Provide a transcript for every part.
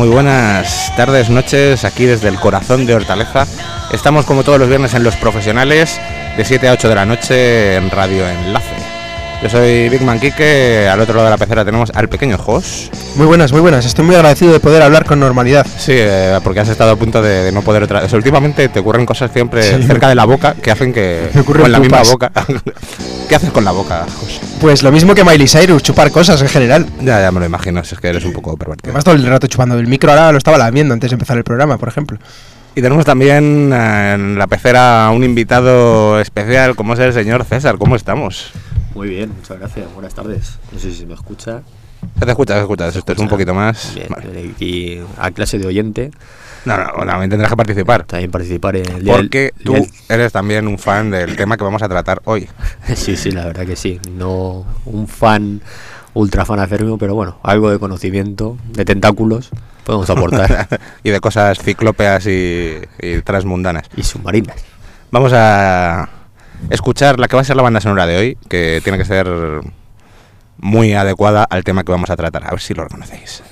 Muy buenas tardes, noches, aquí desde el corazón de Hortaleza. Estamos como todos los viernes en Los Profesionales, de 7 a 8 de la noche en Radio Enlace. Yo soy Big Man Quique, al otro lado de la pecera tenemos al pequeño Jos. Muy buenas, estoy muy agradecido de poder hablar con normalidad. Sí, porque has estado a punto de no poder otra vez. Últimamente te ocurren cosas siempre cerca de la boca que hacen que... Me ocurren con la pupas. misma boca. ¿Qué haces con la boca, Jos? Pues lo mismo que Miley Cyrus, chupar cosas en general. Ya me lo imagino, es que eres un poco pervertido. Además todo el rato chupando el micro, ahora lo estaba lamiendo antes de empezar el programa, por ejemplo. Y tenemos también en la pecera un invitado especial, como es el señor César. ¿Cómo estamos? Muy bien, muchas gracias. Buenas tardes. No sé si se me escucha. Se te escucha. Esto es un poquito más... Bien, Vale. y a clase de oyente. No, también tendrás que participar. También participar en el día Porque tú eres también un fan del tema que vamos a tratar hoy. Sí, la verdad que sí. No un fan, ultra fan acérrimo, pero bueno, algo de conocimiento, de tentáculos, podemos aportar. Y de cosas ciclópeas y transmundanas. Y submarinas. Vamos a escuchar la que va a ser la banda sonora de hoy, que tiene que ser muy adecuada al tema que vamos a tratar. A ver si lo reconocéis.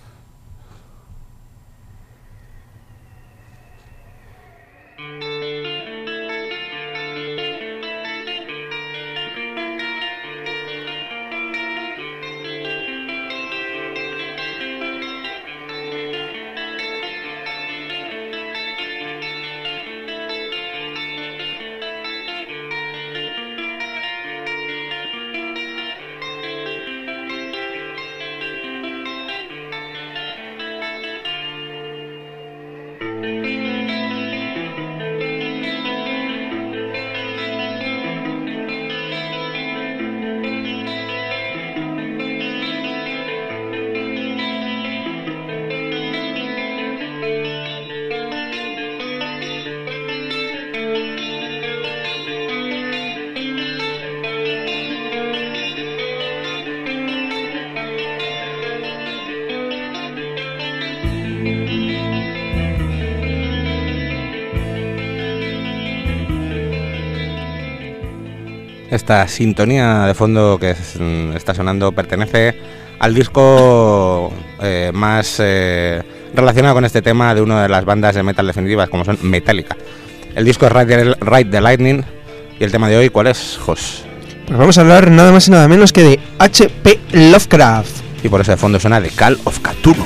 Esta sintonía de fondo que está sonando pertenece al disco más relacionado con este tema de una de las bandas de metal definitivas, como son Metallica. El disco es Ride the Lightning. Y el tema de hoy, ¿cuál es, Jos? Pues vamos a hablar nada más y nada menos que de H.P. Lovecraft. Y por eso de fondo suena The Call of Cthulhu.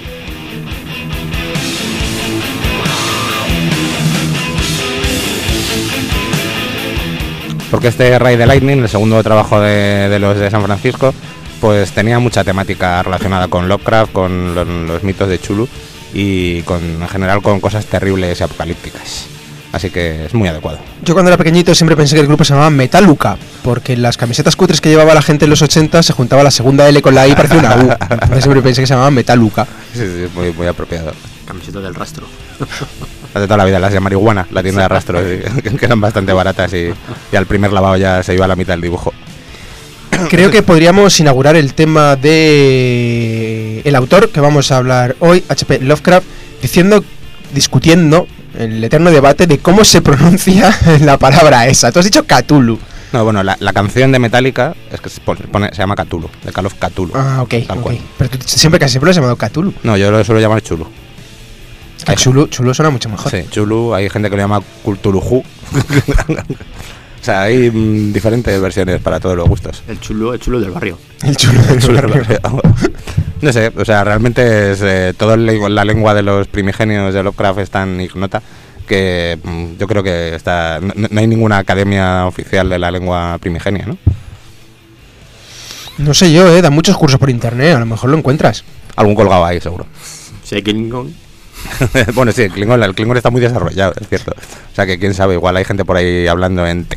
Porque este Ride the Lightning, el segundo trabajo de los de San Francisco, pues tenía mucha temática relacionada con Lovecraft, con los mitos de Cthulhu y en general con cosas terribles y apocalípticas. Así que es muy adecuado. Yo cuando era pequeñito siempre pensé que el grupo se llamaba Metalluca, porque en las camisetas cutres que llevaba la gente en los 80 se juntaba la segunda L con la I y parecía una U. Entonces siempre pensé que se llamaba Metalluca. Sí, muy apropiado. Camiseta del rastro. Las de toda la vida, las de marihuana, la tienda de rastro, que eran bastante baratas y al primer lavado ya se iba la mitad del dibujo. Creo que podríamos inaugurar el tema de el autor que vamos a hablar hoy, H.P. Lovecraft, discutiendo el eterno debate de cómo se pronuncia la palabra esa. Tú has dicho Cthulhu. No, bueno, la canción de Metallica es que se llama Cthulhu, The Call of Cthulhu. Ah, ok. Cual. Pero tú siempre lo has llamado Cthulhu. No, yo lo suelo llamar Chulu. Chulu suena mucho mejor. Sí, Chulu, hay gente que lo llama Cultulujú. O sea, hay diferentes versiones para todos los gustos. El chulo del barrio. El chulo del barrio. No sé, o sea, realmente es toda la lengua de los primigenios de Lovecraft es tan ignota que yo creo que no hay ninguna academia oficial de la lengua primigenia, ¿no? No sé yo, dan muchos cursos por internet, a lo mejor lo encuentras. Algún colgado ahí, seguro. Sí, Klingon. Bueno, sí, el Klingon está muy desarrollado, es cierto. O sea que quién sabe, igual hay gente por ahí hablando en...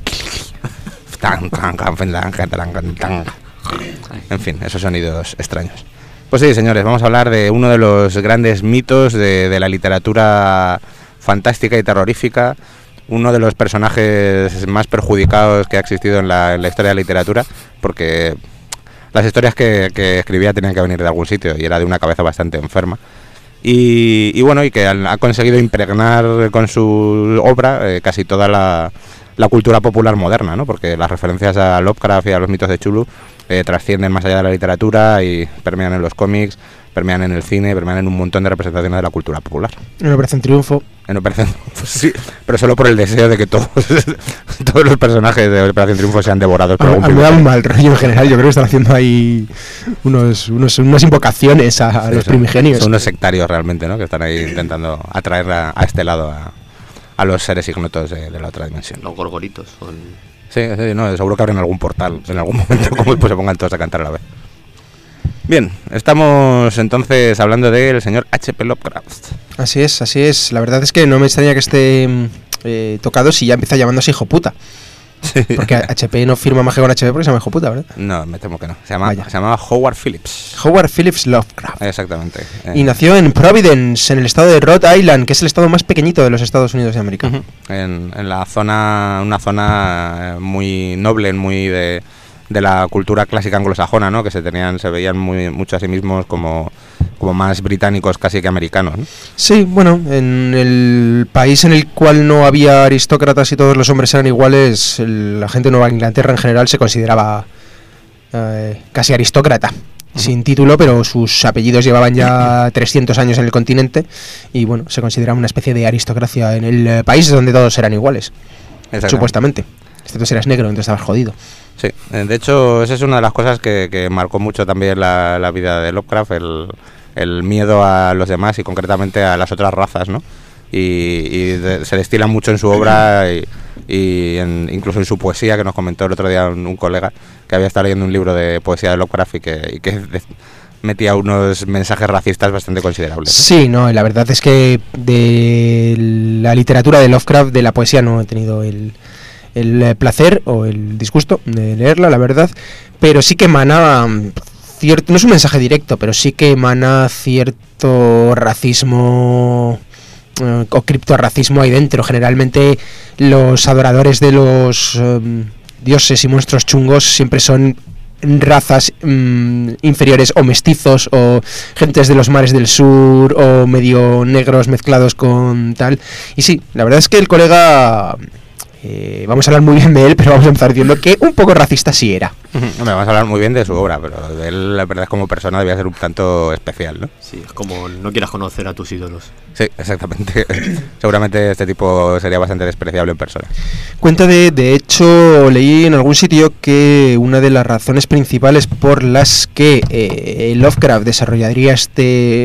En fin, esos sonidos extraños. Pues sí, señores, vamos a hablar de uno de los grandes mitos de la literatura fantástica y terrorífica, uno de los personajes más perjudicados que ha existido en la historia de la literatura, porque las historias que escribía tenían que venir de algún sitio y era de una cabeza bastante enferma. Y bueno, y que ha conseguido impregnar con su obra casi toda la cultura popular moderna, ¿no? Porque las referencias a Lovecraft y a los mitos de Cthulhu trascienden más allá de la literatura y permean en los cómics, permean en el cine, permean en un montón de representaciones de la cultura popular. En Operación Triunfo. En Operación Triunfo, sí, pero solo por el deseo de que todos los personajes de Operación Triunfo sean devorados por algún Me da un primigenios. mal rollo en general. Yo creo que están haciendo ahí unas invocaciones a los primigenios. Son unos sectarios realmente, ¿no? Que están ahí intentando atraer a este lado a los seres ignotos de la otra dimensión. Los gorgoritos son... Sí, no, seguro que abren algún portal en algún momento, como pues se pongan todos a cantar a la vez. Bien, estamos entonces hablando del señor H.P. Lovecraft. Así es. La verdad es que no me extraña que esté tocado si ya empieza llamándose hijo puta. Sí. Porque HP no firma más que con HP porque se llama hijo puta, ¿verdad? No, me temo que no. Se llamaba Howard Phillips. Howard Phillips Lovecraft. Exactamente. Y nació en Providence, en el estado de Rhode Island, que es el estado más pequeñito de los Estados Unidos de América. En una zona muy noble, muy de la cultura clásica anglosajona, ¿no? Que se veían mucho a sí mismos como más británicos casi que americanos, ¿no? Sí, bueno, en el país en el cual no había aristócratas y todos los hombres eran iguales, la gente de Nueva Inglaterra en general se consideraba casi aristócrata. Sin título, pero sus apellidos llevaban ya 300 años en el continente y bueno, se consideraba una especie de aristocracia en el país donde todos eran iguales, supuestamente. Excepto si eras negro, entonces estabas jodido. Sí, de hecho, esa es una de las cosas que marcó mucho también la vida de Lovecraft, el miedo a los demás y concretamente a las otras razas, ¿no? Se destila mucho en su obra incluso en su poesía, que nos comentó el otro día un colega que había estado leyendo un libro de poesía de Lovecraft y que metía unos mensajes racistas bastante considerables, ¿no? Sí, no, la verdad es que de la literatura de Lovecraft, de la poesía, no he tenido el placer o el disgusto de leerla, la verdad, pero sí que emana cierto, no es un mensaje directo, pero sí que emana cierto racismo o criptorracismo ahí dentro. Generalmente los adoradores de los dioses y monstruos chungos siempre son razas inferiores o mestizos o gentes de los mares del sur o medio negros mezclados con tal. Y sí, la verdad es que el colega... vamos a hablar muy bien de él, pero vamos a empezar diciendo que un poco racista sí era. Hombre, vamos a hablar muy bien de su obra, pero de él, la verdad, como persona debía ser un tanto especial, ¿no? Sí, es como no quieras conocer a tus ídolos. Sí, exactamente. Seguramente este tipo sería bastante despreciable en persona. Cuenta de hecho, leí en algún sitio que una de las razones principales por las que Lovecraft desarrollaría esta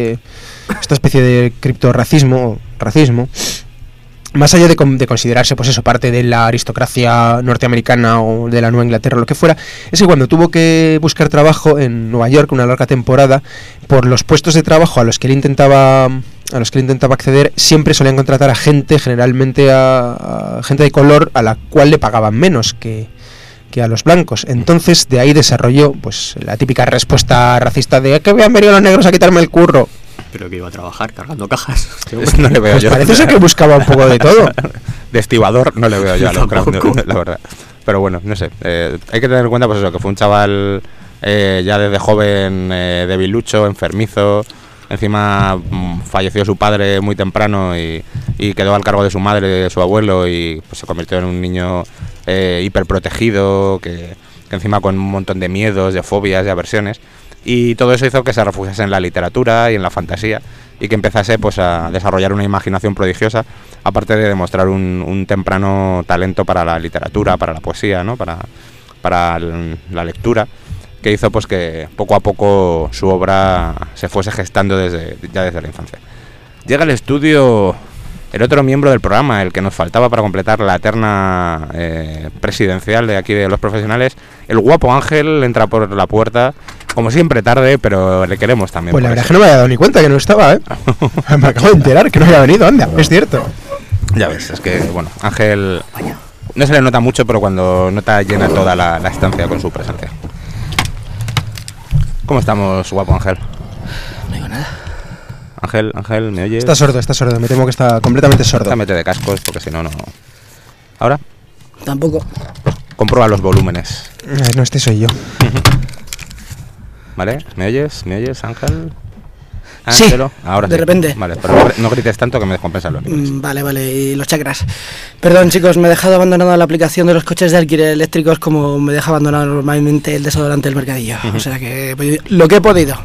especie de criptorracismo, racismo, más allá de considerarse, pues eso, parte de la aristocracia norteamericana o de la Nueva Inglaterra o lo que fuera, es que cuando tuvo que buscar trabajo en Nueva York una larga temporada, por los puestos de trabajo a los que él intentaba acceder, siempre solían contratar a gente, generalmente a gente de color, a la cual le pagaban menos que a los blancos. Entonces de ahí desarrolló pues la típica respuesta racista de que habían venido los negros a quitarme el curro. Pero que iba a trabajar cargando cajas. Eso no le veo Pues yo. parece ser que buscaba un poco de todo. De estibador no le veo yo a Lovecraft, Tampoco. la verdad. Pero bueno, no sé. Hay que tener en cuenta pues eso, que fue un chaval ya desde joven debilucho, enfermizo. Encima falleció su padre muy temprano y quedó al cargo de su madre, de su abuelo, y pues se convirtió en un niño hiperprotegido, que encima con un montón de miedos, de fobias, de aversiones. Y todo eso hizo que se refugiase en la literatura y en la fantasía y que empezase pues a desarrollar una imaginación prodigiosa, aparte de demostrar un temprano talento para la literatura, para la poesía, ¿no? para la lectura, que hizo pues que poco a poco su obra se fuese gestando ya desde la infancia. Llega al estudio el otro miembro del programa, el que nos faltaba para completar la terna presidencial de aquí de los profesionales. El guapo Ángel entra por la puerta, como siempre tarde, pero le queremos también. Pues la verdad es que no me había dado ni cuenta que no estaba, ¿eh? Me acabo de enterar que no había venido, anda, es cierto. Ya ves, es que, bueno, Ángel no se le nota mucho, pero cuando nota llena toda la estancia con su presencia. ¿Cómo estamos, guapo Ángel? No digo nada. Ángel, ¿me oyes? Está sordo, me temo que está completamente sordo. Cámbiate de cascos, porque si no, no... ¿Ahora? Tampoco. Comprueba los volúmenes. No, este soy yo. ¿Vale? ¿Me oyes, Ángel? Sí, Ángelo. Ahora de sí. repente. Vale, pero no grites tanto que me descompensan los niveles. Vale, y los chakras. Perdón, chicos, me he dejado abandonada la aplicación de los coches de alquiler eléctricos como me deja abandonado normalmente el desodorante del mercadillo. O sea que lo que he podido.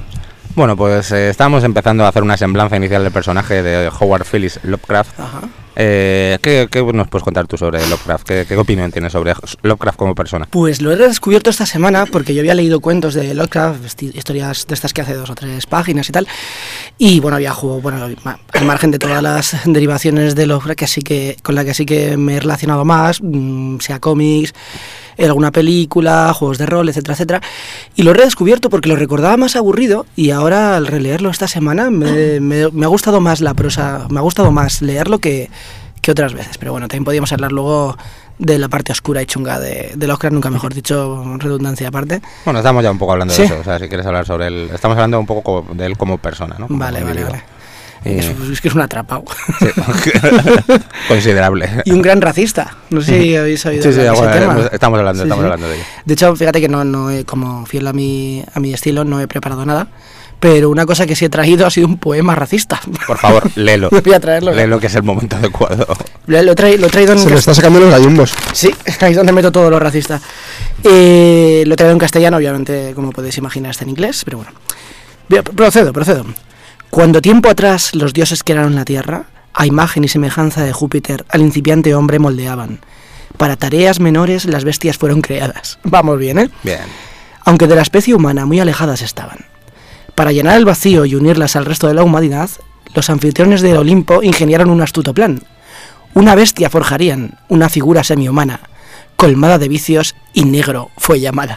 Bueno, pues estamos empezando a hacer una semblanza inicial del personaje de Howard Phillips Lovecraft. Ajá. ¿Qué nos puedes contar tú sobre Lovecraft? ¿Qué opinión tienes sobre Lovecraft como persona? Pues lo he redescubierto esta semana porque yo había leído cuentos de Lovecraft, historias de estas que hace 2 o 3 páginas y tal. Y bueno, había jugado, al margen de todas las derivaciones de Lovecraft con la que sí que me he relacionado más, sea cómics, alguna película, juegos de rol, etcétera, etcétera. Y lo he redescubierto porque lo recordaba más aburrido y ahora al releerlo esta semana me ha gustado más la prosa, me ha gustado más leerlo que otras veces. Pero bueno, también podíamos hablar luego de la parte oscura y chunga de Lovecraft, nunca mejor dicho, redundancia aparte. Bueno, estamos ya un poco hablando ¿Sí? de eso, o sea, si quieres hablar sobre él, estamos hablando un poco de él como persona, ¿no? Como Vale. individuo. Es que es un atrapado. Sí. Considerable. Y un gran racista. No sé si habéis oído Sí, ese tema. estamos hablando Sí. de ello. De hecho, fíjate que no he, como fiel a mi estilo, no he preparado nada. Pero una cosa que sí he traído ha sido un poema racista. Por favor, léelo. Voy a traerlo. Léelo, que es el momento adecuado. Lo he traído en Se lo está sacando los gallumbos. Sí, ahí es donde meto todo lo racista. Lo he traído en castellano, obviamente, como podéis imaginar, está en inglés, pero bueno. Bien, procedo. Cuando tiempo atrás los dioses crearon la tierra, a imagen y semejanza de Júpiter, al incipiante hombre moldeaban. Para tareas menores las bestias fueron creadas. Vamos bien, ¿eh? Bien. Aunque de la especie humana muy alejadas estaban. Para llenar el vacío y unirlas al resto de la humanidad, los anfitriones del Olimpo ingeniaron un astuto plan. Una bestia forjarían, una figura semihumana, colmada de vicios y negro fue llamada.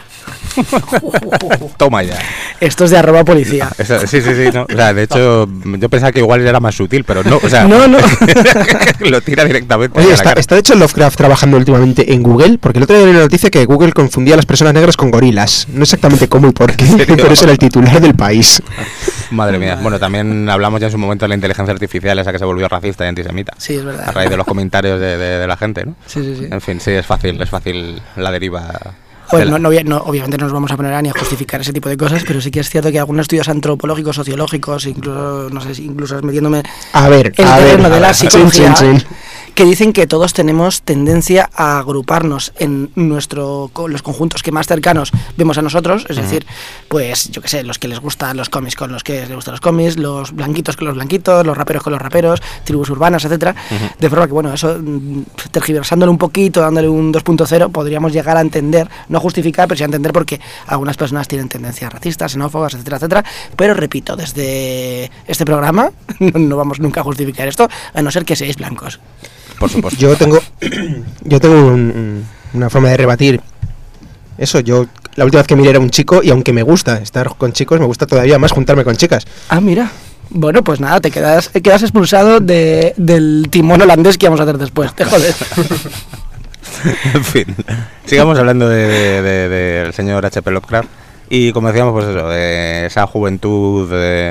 Toma ya. Esto es de @policía. Sí, no. O sea, de hecho, yo pensaba que igual era más sutil, pero no, o sea... No. Lo tira directamente Oye, a la cara. está de hecho Lovecraft trabajando últimamente en Google, porque el otro día leí una noticia que Google confundía a las personas negras con gorilas. No exactamente cómo y por qué, pero eso era el titular del país. Madre mía. Bueno, también hablamos ya en su momento de la inteligencia artificial, esa que se volvió racista y antisemita. Sí, es verdad. A raíz de los comentarios de la gente, ¿no? Sí. En fin, sí, es fácil la deriva. Pues obviamente no nos vamos a poner ni a justificar ese tipo de cosas, pero sí que es cierto que algunos estudios antropológicos, sociológicos, incluso, no sé, incluso metiéndome A ver, en el terreno de la Chin, psicología, chin, chin. que dicen que todos tenemos tendencia a agruparnos en los conjuntos que más cercanos vemos a nosotros, es decir, pues yo qué sé, los que les gustan los cómics con los que les gustan los cómics, los blanquitos con los blanquitos, los raperos con los raperos, tribus urbanas, etcétera, de forma que bueno, eso tergiversándolo un poquito, dándole un 2.0, podríamos llegar a entender, no justificar, pero sí a entender porque algunas personas tienen tendencias racistas, xenófobas, etcétera, etcétera, pero repito, desde este programa no vamos nunca a justificar esto, a no ser que seáis blancos. Por supuesto. Yo tengo una forma de rebatir eso. Yo la última vez que miré era un chico y aunque me gusta estar con chicos, me gusta todavía más juntarme con chicas. Ah, mira. Bueno, pues nada, quedas expulsado del timón holandés que vamos a hacer después. Te jodes. En fin, sigamos hablando del señor H.P. Lovecraft. Y como decíamos, pues eso, de esa juventud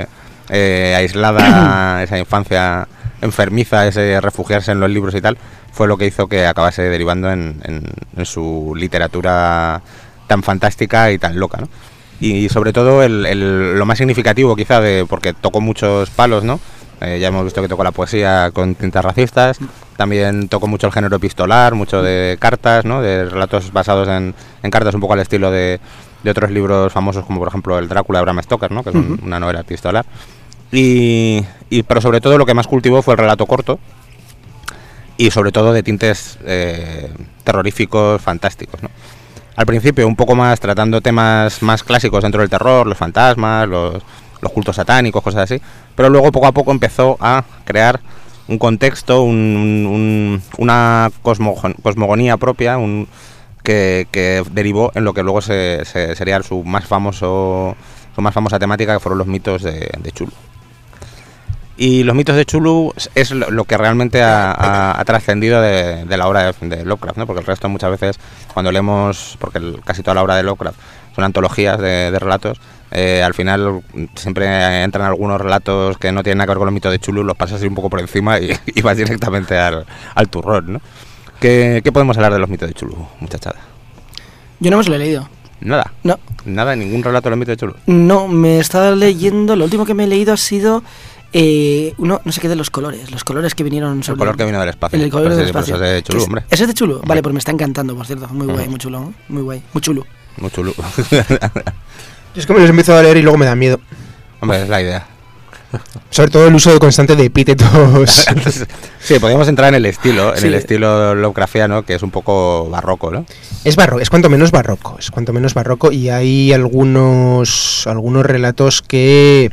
aislada, esa infancia enfermiza, ese refugiarse en los libros y tal, fue lo que hizo que acabase derivando en su literatura tan fantástica y tan loca, ¿no? Y sobre todo lo más significativo quizá, porque tocó muchos palos, ¿no? Ya hemos visto que tocó la poesía con tintas racistas, también tocó mucho el género epistolar, mucho de cartas, ¿no? De relatos basados en cartas, un poco al estilo de otros libros famosos como por ejemplo el Drácula de Bram Stoker, ¿no? Que es una novela epistolar. Pero sobre todo lo que más cultivó fue el relato corto y sobre todo de tintes terroríficos, fantásticos, ¿no? Al principio un poco más tratando temas más clásicos dentro del terror, los fantasmas, los cultos satánicos, cosas así, pero luego poco a poco empezó a crear un contexto, una cosmogonía propia, que derivó en lo que luego sería su más famosa temática, que fueron los mitos de Chulu. Y los mitos de Chulu es lo que realmente ha trascendido de la obra de Lovecraft, ¿no? Porque el resto muchas veces, cuando leemos, porque casi toda la obra de Lovecraft son antologías de relatos, al final siempre entran algunos relatos que no tienen nada que ver con los mitos de Chulu, los pasas así un poco por encima y vas directamente al turrón, ¿no? ¿Qué podemos hablar de los mitos de Chulu, muchachada? Yo no me lo he leído. Nada. No. Nada, ningún relato de los mitos de Chulu. No, me estaba leyendo, lo último que me he leído ha sido no sé qué de los colores que vinieron sobre... El color que vino del espacio. El color Pero del sí, espacio. Pues es de Chulu, hombre. ¿Ese es de Chulu? Hombre. Vale, pues me está encantando, por cierto. Muy guay, muy chulo, ¿no? Muy guay, muy chulo. Muy Chulu. Yo es que me los empiezo a leer y luego me da miedo. Hombre, es la idea. Sobre todo el uso constante de epítetos. Sí, podríamos entrar en el estilo, Sí. el estilo Lovecraftiano, que es un poco barroco, ¿no? Es cuanto menos barroco, y hay algunos relatos que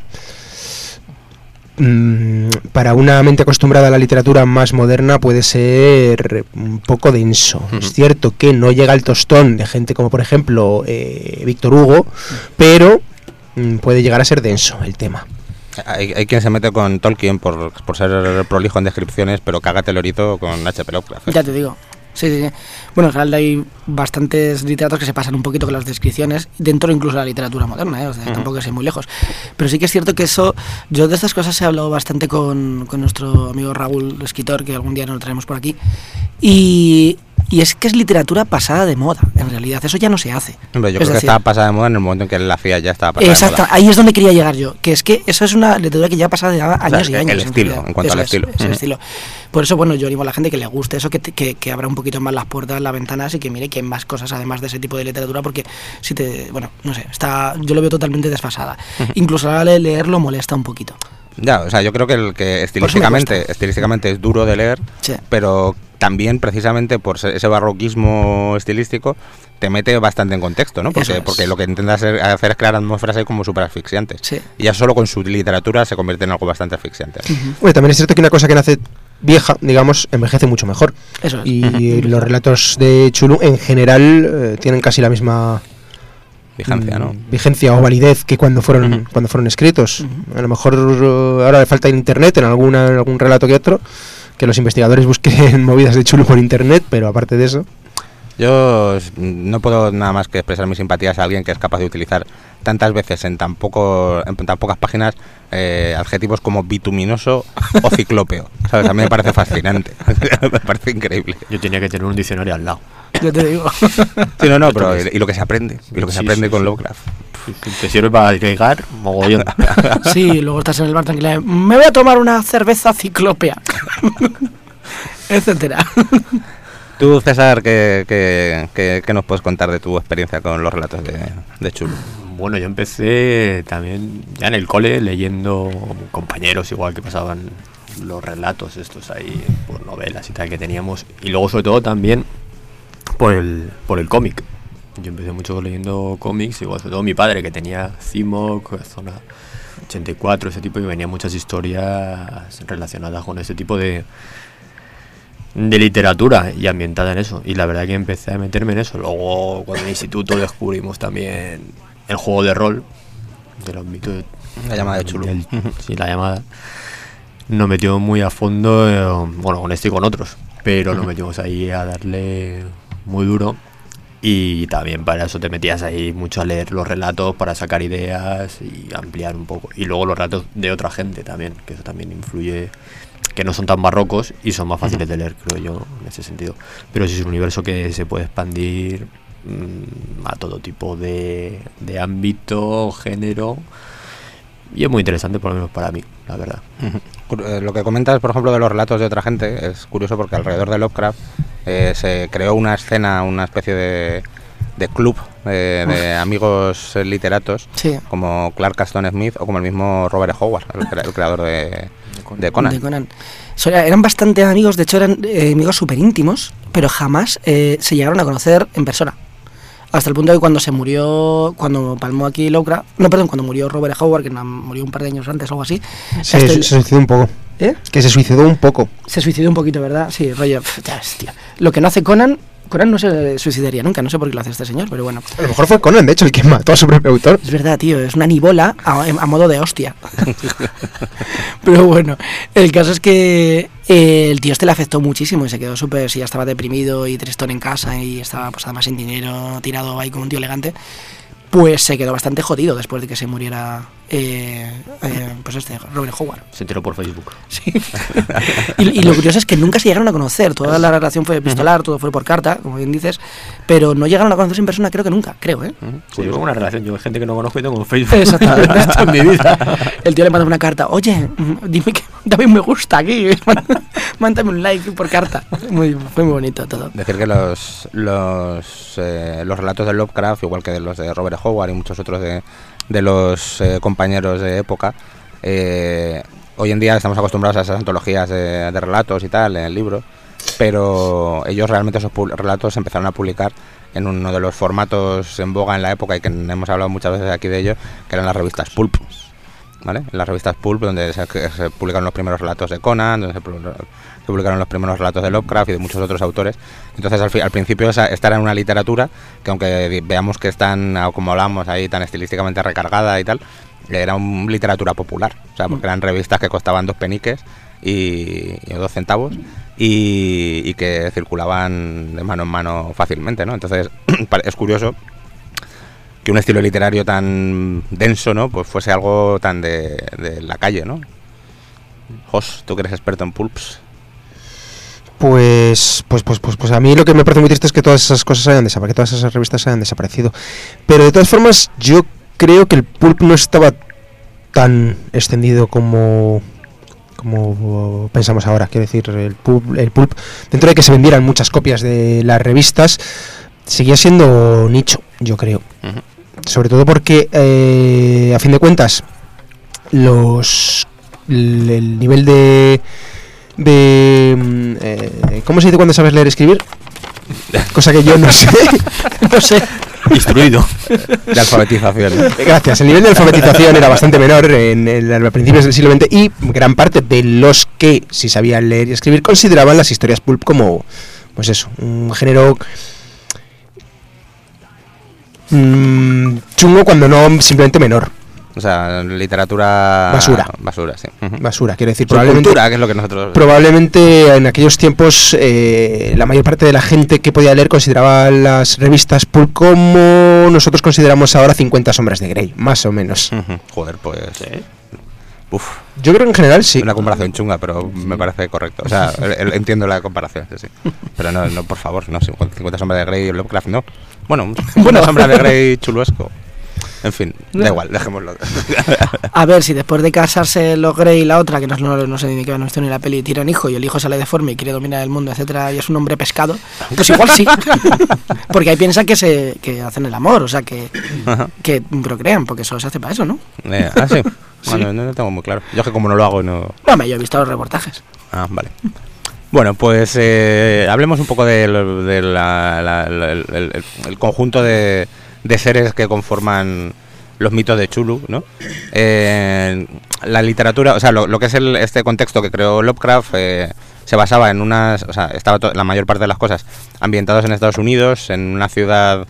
para una mente acostumbrada a la literatura más moderna puede ser un poco denso. Es cierto que no llega al tostón de gente como por ejemplo Víctor Hugo, pero puede llegar a ser denso el tema. Hay quien se mete con Tolkien por ser prolijo en descripciones, pero cágate el orito con H.P. Lovecraft. Ya te digo. Sí. Bueno, en general hay bastantes literatos que se pasan un poquito con las descripciones, dentro incluso de la literatura moderna, o sea, tampoco es ir muy lejos. Pero sí que es cierto que eso, yo de estas cosas he hablado bastante con nuestro amigo Raúl, el escritor, que algún día nos lo traemos por aquí, y es que es literatura pasada de moda, en realidad, eso ya no se hace. Hombre, yo Es creo que decir, estaba pasada de moda en el momento en que la hacía ya estaba pasada exacto, de moda. ahí es donde quería llegar yo, que es que eso es una literatura que ya ha pasado de años y años. El estilo, realidad. en cuanto Eso al es, estilo. es el estilo. Por eso, bueno, yo animo a la gente que le guste eso, que abra un poquito más las puertas, las ventanas y que mire que hay más cosas además de ese tipo de literatura, porque no sé, yo lo veo totalmente desfasada. Incluso a la hora de leerlo molesta un poquito. Ya, o sea, yo creo que el que estilísticamente es duro de leer, Sí. pero también precisamente por ese barroquismo estilístico te mete bastante en contexto, ¿no? Eso es. Porque lo que intenta hacer es crear atmósferas ahí como súper asfixiantes. Sí. Y ya solo con su literatura se convierte en algo bastante asfixiante. Bueno, también es cierto que una cosa que nace vieja, digamos, envejece mucho mejor. Eso es. Y los relatos de Chulu en general tienen casi la misma Vigencia, ¿no? vigencia o validez que cuando fueron escritos. A lo mejor ahora le falta internet en algún relato que otro, que los investigadores busquen movidas de Chulu por internet, pero aparte de eso. Yo no puedo nada más que expresar mis simpatías a alguien que es capaz de utilizar tantas veces en tan pocas páginas adjetivos como bituminoso o ciclópeo. ¿Sabes? A mí me parece fascinante. Me parece increíble. Yo tenía que tener un diccionario al lado. Yo te digo. Sí, no, pero y lo que se aprende. Y lo que se Sí, aprende sí, con sí. Lovecraft. Te sirve para llegar mogollón. Sí, luego estás en el bar tranquila. Me voy a tomar una cerveza ciclópea. Etcétera. Tú, César, ¿qué nos puedes contar de tu experiencia con los relatos de Chulu? Bueno, yo empecé también ya en el cole leyendo compañeros igual que pasaban los relatos estos ahí por novelas y tal que teníamos, y luego sobre todo también por el cómic. Yo empecé mucho leyendo cómics, igual sobre todo mi padre que tenía CIMOC, Zona 84, ese tipo, y venía muchas historias relacionadas con ese tipo de literatura y ambientada en eso, y la verdad que empecé a meterme en eso. Luego cuando en el instituto descubrimos también el juego de rol de los mitos, La llamada de Chulu. Sí, la llamada nos metió muy a fondo, bueno, con este y con otros, pero nos metimos ahí a darle muy duro, y también para eso te metías ahí mucho a leer los relatos para sacar ideas y ampliar un poco, y luego los relatos de otra gente también, que eso también influye, que no son tan barrocos y son más fáciles de leer, creo yo, en ese sentido. Pero sí es un universo que se puede expandir a todo tipo de ámbito, género, y es muy interesante, por lo menos para mí, la verdad. Lo que comentas, por ejemplo, de los relatos de otra gente es curioso, porque alrededor de Lovecraft se creó una escena, una especie de club de amigos literatos, Sí. como Clark Aston Smith o como el mismo Robert Howard, el creador de Conan. De Conan. Eran bastante amigos, de hecho eran amigos súper íntimos, pero jamás se llegaron a conocer en persona. Hasta el punto de que cuando palmó aquí Lovecraft, cuando murió Robert Howard, que murió un par de años antes o algo así. Se suicidó un poco. ¿Eh? Que se suicidó un poco. Se suicidó un poquito, ¿verdad? Sí, rollo, hostia. Lo que no hace Conan no se suicidaría nunca, no sé por qué lo hace este señor, pero bueno. A lo mejor fue Conan, de hecho, el que mató a su propio autor. Es verdad, tío, es una nibola a modo de hostia. Pero bueno, el caso es que el tío le afectó muchísimo y se quedó súper, ya estaba deprimido y tristón en casa y estaba pues además sin dinero, tirado ahí como un tío elegante. Pues se quedó bastante jodido después de que se muriera pues Robert Howard. Se enteró por Facebook. Sí. y lo curioso es que nunca se llegaron a conocer. Toda la relación fue epistolar, todo fue por carta, como bien dices, pero no llegaron a conocerse en persona, creo, ¿eh? Sí, yo tengo una relación, yo hay gente que no conozco y tengo Facebook. Exactamente. Esto en mi vida. El tío le manda una carta, oye, dime que dame un me gusta aquí, mándame un like por carta. Fue muy bonito todo. Decir que los relatos de Lovecraft, igual que los de Robert Howard y muchos otros de de los compañeros de época. Hoy en día estamos acostumbrados a esas antologías de relatos y tal en el libro, pero ellos realmente esos relatos empezaron a publicar en uno de los formatos en boga en la época y que hemos hablado muchas veces aquí de ello, que eran las revistas pulp, ¿vale? En las revistas pulp, donde se publicaron los primeros relatos de Conan, donde se publicaron los primeros relatos de Lovecraft y de muchos otros autores. Entonces al principio esta era una literatura que, aunque veamos que están, como hablamos ahí, tan estilísticamente recargada y tal, era una literatura popular, o sea, porque eran revistas que costaban 2 peniques y 2 centavos y que circulaban de mano en mano fácilmente, ¿no? Entonces es curioso que un estilo literario tan denso, ¿no? Pues fuese algo tan de la calle, ¿no? Jos, tú que eres experto en pulps. Pues a mí lo que me parece muy triste es que todas esas cosas hayan desaparecido, que todas esas revistas hayan desaparecido. Pero de todas formas, yo creo que el pulp no estaba tan extendido como pensamos ahora. Quiero decir, el pulp, dentro de que se vendieran muchas copias de las revistas, seguía siendo nicho, yo creo. Uh-huh. Sobre todo porque, a fin de cuentas, el nivel de ¿cómo se dice cuando sabes leer y escribir? Cosa que yo no sé. No sé. Instruido. De alfabetización. Gracias. El nivel de alfabetización era bastante menor a principios del siglo XX y gran parte de los que sí sabían leer y escribir consideraban las historias pulp como, pues eso, un género chungo, cuando no simplemente menor. O sea, literatura... Basura, sí. Uh-huh. Basura, quiero decir, cultura, que es lo que nosotros... Probablemente en aquellos tiempos la mayor parte de la gente que podía leer consideraba las revistas pulp como nosotros consideramos ahora 50 sombras de Grey, más o menos. Uh-huh. Joder, pues... Uf. Yo creo que en general sí. Una comparación chunga, pero me parece correcto. O sea, entiendo la comparación, sí. Pero no, por favor, no, 50 sombras de Grey y Lovecraft, no. Bueno, una sombra de Grey chuluesco. En fin, da igual, dejémoslo. A ver, si después de casarse los Grey y la otra, que no sé ni qué van a ni la peli, tiran hijo y el hijo sale deforme y quiere dominar el mundo, etcétera, y es un hombre pescado, pues igual sí. Porque ahí piensan que hacen el amor, o sea, que procrean, porque eso se hace para eso, ¿no? Sí. Bueno, no tengo muy claro. Yo es que como no lo hago, no... No, yo he visto los reportajes. Ah, vale. Bueno, pues hablemos un poco del conjunto de seres que conforman los mitos de Chulu, ¿no? La literatura, o sea, lo que es este contexto que creó Lovecraft se basaba en unas, o sea, estaba la mayor parte de las cosas ambientadas en Estados Unidos, en una ciudad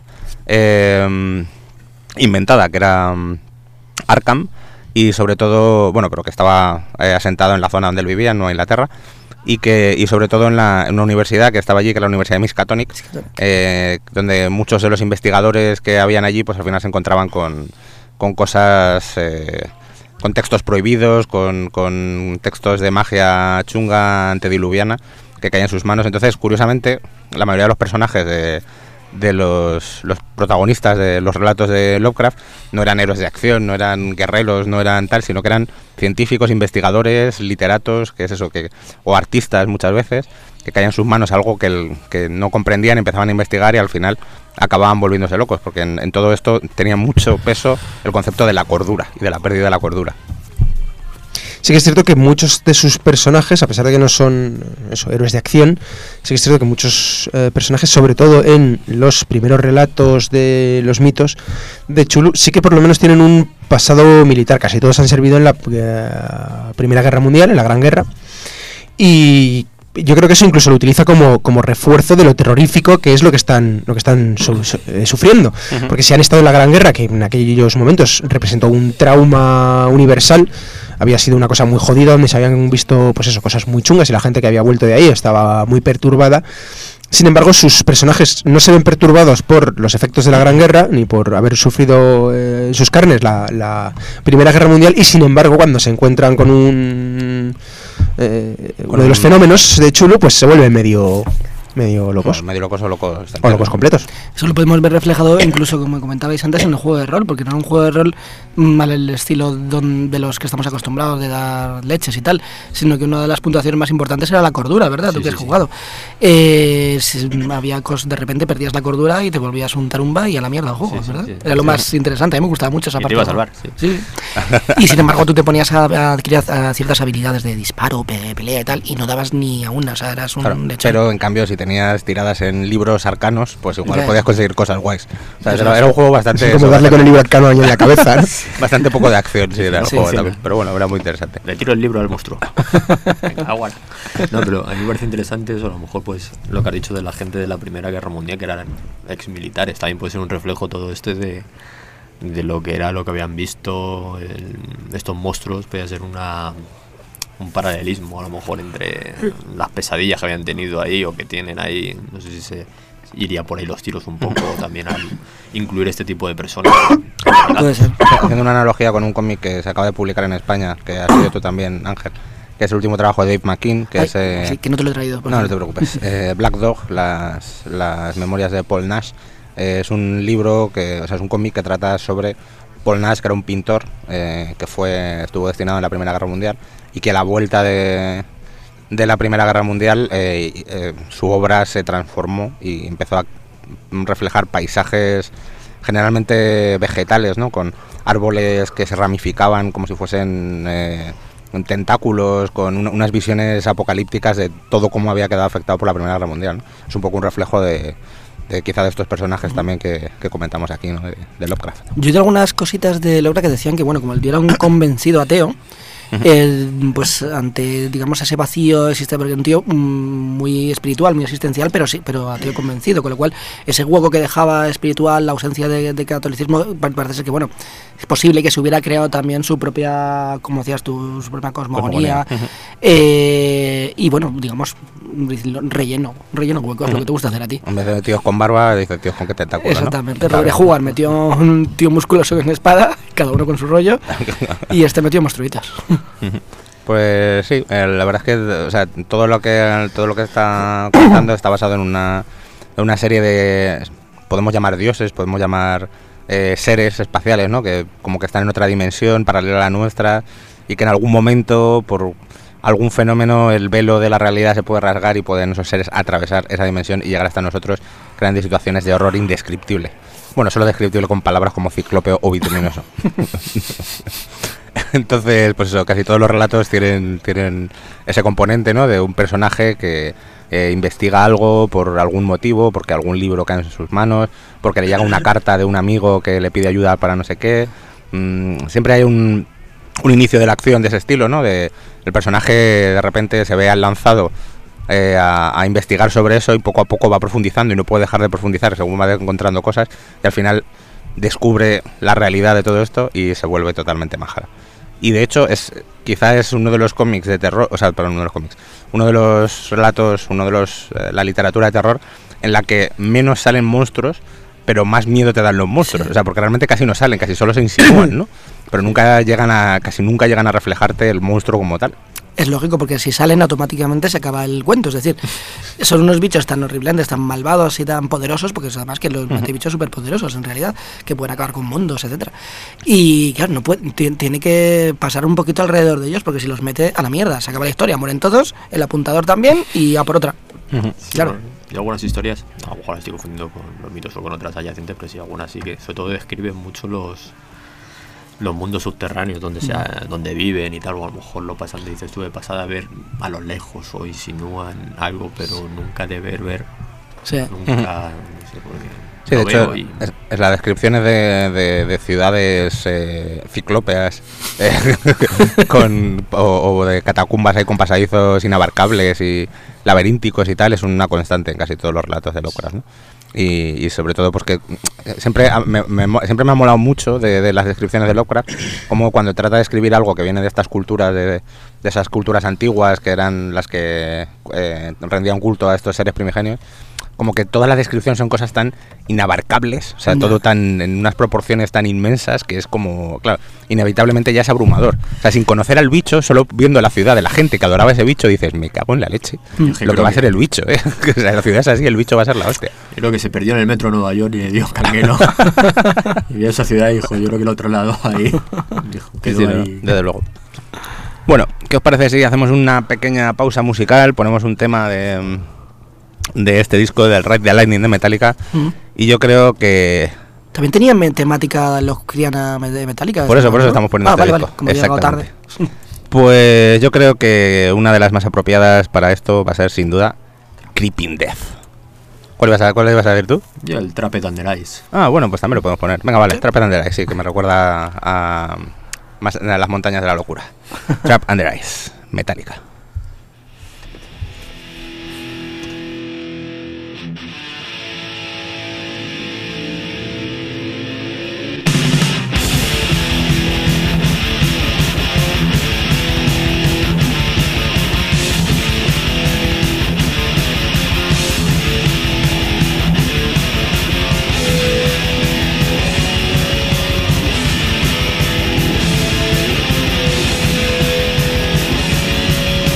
inventada que era Arkham, y sobre todo, bueno, pero que estaba asentado en la zona donde él vivía, en Nueva Inglaterra, y sobre todo en una universidad que estaba allí, que era la Universidad de Miskatonic, donde muchos de los investigadores que habían allí, pues al final se encontraban con cosas, con textos prohibidos, con textos de magia chunga antediluviana que caían en sus manos. Entonces, curiosamente, la mayoría de los personajes de los protagonistas de los relatos de Lovecraft no eran héroes de acción, no eran guerreros, no eran tal, sino que eran científicos, investigadores, literatos, que es eso, o artistas muchas veces, que caían en sus manos algo que no comprendían, empezaban a investigar y al final acababan volviéndose locos, porque en todo esto tenía mucho peso el concepto de la cordura y de la pérdida de la cordura. Sí que es cierto que muchos de sus personajes, a pesar de que no son héroes de acción, sí que es cierto que muchos personajes, sobre todo en los primeros relatos de los mitos de Chulu, sí que por lo menos tienen un pasado militar. Casi todos han servido en la Primera Guerra Mundial, en la Gran Guerra, y yo creo que eso incluso lo utiliza como refuerzo de lo terrorífico que es lo que están sufriendo. Uh-huh. Porque si han estado en la Gran Guerra, que en aquellos momentos representó un trauma universal, había sido una cosa muy jodida, donde se habían visto, pues eso, cosas muy chungas, y la gente que había vuelto de ahí estaba muy perturbada. Sin embargo, sus personajes no se ven perturbados por los efectos de la Gran Guerra, ni por haber sufrido en sus carnes la Primera Guerra Mundial, y sin embargo, cuando se encuentran con uno de los fenómenos de Chulu, pues se vuelve medio medio locos. Bueno, medio locos o locos. O locos completos. Eso lo podemos ver reflejado incluso, como comentabais antes, en el juego de rol, porque no era un juego de rol mal el estilo de los que estamos acostumbrados de dar leches y tal, sino que una de las puntuaciones más importantes era la cordura, ¿verdad? Tú que has jugado. Había de repente perdías la cordura y te volvías un tarumba y a la mierda el juego, ¿verdad? Era lo más interesante, a mí me gustaba mucho esa parte. Te iba a salvar, sí. Y sin embargo tú te ponías a adquirir ciertas habilidades de disparo, pelea y tal, y no dabas ni a una, o sea, eras un lechón. Pero en cambio, si tenías tiradas en libros arcanos, pues igual Ya. podías conseguir cosas guays. O sea, era un juego bastante... Es como darle con el libro arcano ahí en la cabeza, ¿no? Bastante poco de acción, sí, era el Sí, juego sí. también. Pero bueno, era muy interesante. Le tiro el libro al monstruo. Venga, aguanta. No, pero a mí me parece interesante eso, a lo mejor pues lo que has dicho de la gente de la Primera Guerra Mundial, que eran ex militares, también puede ser un reflejo todo de lo que era lo que habían visto estos monstruos, puede ser un paralelismo a lo mejor entre las pesadillas que habían tenido ahí o que tienen ahí, no sé si se iría por ahí los tiros un poco también al incluir este tipo de personas. Puede ser. Haciendo una analogía con un cómic que se acaba de publicar en España, que has leído tú también, Ángel, que es el último trabajo de Dave McKean, que Ay, es... sí, que no te lo he traído. por No, no favor. te preocupes. Black Dog, las memorias de Paul Nash. Es un libro es un cómic que trata sobre Paul Nash, que era un pintor que estuvo destinado en la Primera Guerra Mundial y que a la vuelta de la Primera Guerra Mundial su obra se transformó y empezó a reflejar paisajes generalmente vegetales, ¿no? Con árboles que se ramificaban como si fuesen tentáculos, con unas visiones apocalípticas de todo cómo había quedado afectado por la Primera Guerra Mundial, ¿no? Es un poco un reflejo de quizá de estos personajes también que comentamos aquí, ¿no? de Lovecraft. Yo he oído algunas cositas de Lovecraft que decían que, bueno, como el tío era un convencido ateo, pues ante, digamos, ese vacío existe, porque un tío muy espiritual, muy existencial, pero ateo convencido, con lo cual ese hueco que dejaba espiritual, la ausencia de catolicismo, parece ser que, bueno, es posible que se hubiera creado también su propia, como decías tú, su propia cosmogonía, y bueno, digamos, relleno huecos, lo que te gusta hacer a ti. En vez de tíos con barba, dice tíos con qué tentáculo, Exactamente, ¿no? Robert Howard metió un tío musculoso en espada, cada uno con su rollo, y este metió monstruitos. Pues sí, la verdad es que, o sea, todo lo que está contando está basado en una serie de, podemos llamar dioses, podemos llamar seres espaciales, ¿no? Que como que están en otra dimensión paralela a la nuestra y que en algún momento, por algún fenómeno, el velo de la realidad se puede rasgar y pueden esos seres atravesar esa dimensión y llegar hasta nosotros, creando situaciones de horror indescriptible. Bueno, solo descriptible con palabras como ciclópeo o bituminoso. Entonces, pues eso, casi todos los relatos tienen ese componente, ¿no? De un personaje que investiga algo por algún motivo, porque algún libro cae en sus manos, porque le llega una carta de un amigo que le pide ayuda para no sé qué. Siempre hay un inicio de la acción de ese estilo, ¿no? El personaje de repente se ve lanzado a investigar sobre eso y poco a poco va profundizando y no puede dejar de profundizar según va encontrando cosas y al final descubre la realidad de todo esto y se vuelve totalmente majara. Y de hecho quizá es uno de los cómics de terror, uno de los relatos, la literatura de terror en la que menos salen monstruos, pero más miedo te dan los monstruos, o sea, porque realmente casi no salen, casi solo se insinúan, ¿no? Pero casi nunca llegan a reflejarte el monstruo como tal. Es lógico, porque si salen automáticamente se acaba el cuento, es decir, son unos bichos tan horribles, tan malvados y tan poderosos, porque además que los bichos súper poderosos en realidad, que pueden acabar con mundos, etcétera. Y claro, no tiene que pasar un poquito alrededor de ellos, porque si los mete a la mierda, se acaba la historia, mueren todos, el apuntador también y a por otra. Claro. Y algunas historias, a lo mejor las estoy confundiendo con los mitos o con otras adyacentes, pero sí, algunas sí que sobre todo describen mucho los mundos subterráneos donde viven y tal, o a lo mejor lo pasan, dices tú, de pasada a ver a lo lejos o insinúan algo, pero nunca de ver. Sí. Nunca, no sé por qué. Sí, de hecho, es las descripciones de ciudades ciclópeas o de catacumbas ahí con pasadizos inabarcables y laberínticos y tal, es una constante en casi todos los relatos de Lovecraft, ¿no? Y sobre todo porque siempre me ha molado mucho de las descripciones de Lovecraft, como cuando trata de escribir algo que viene de estas culturas, de esas culturas antiguas que eran las que rendían culto a estos seres primigenios, como que toda la descripción son cosas tan inabarcables, o sea, Ya. todo tan en unas proporciones tan inmensas que es como, claro, inevitablemente ya es abrumador. O sea, sin conocer al bicho, solo viendo la ciudad de la gente que adoraba ese bicho, dices, me cago en la leche. Lo que creo va a que- ser el bicho, ¿eh? O sea, la ciudad es así, el bicho va a ser la hostia. Yo creo que se perdió en el metro de Nueva York y le dio canguelo. Y vio esa ciudad y dijo, yo creo que el otro lado ahí. Dijo, quedó Sí, sí, no, ahí. desde luego. Bueno, ¿qué os parece si hacemos una pequeña pausa musical? Ponemos un tema de este disco del Ride the Lightning de Metallica. Mm. Y yo creo que... También tenían temática los Criana de Metallica. Por eso ¿no? estamos poniendo este vale, disco. vale, como he llegado tarde. Exactamente. Pues yo creo que una de las más apropiadas para esto va a ser sin duda Creeping Death. ¿Cuál ibas a ver tú? Yo el Trapped Under Ice. Ah, bueno, pues también lo podemos poner. Venga, vale, Trap Under Ice, sí, que me recuerda a las montañas de la locura. Trap Under Ice, Metallica. Thank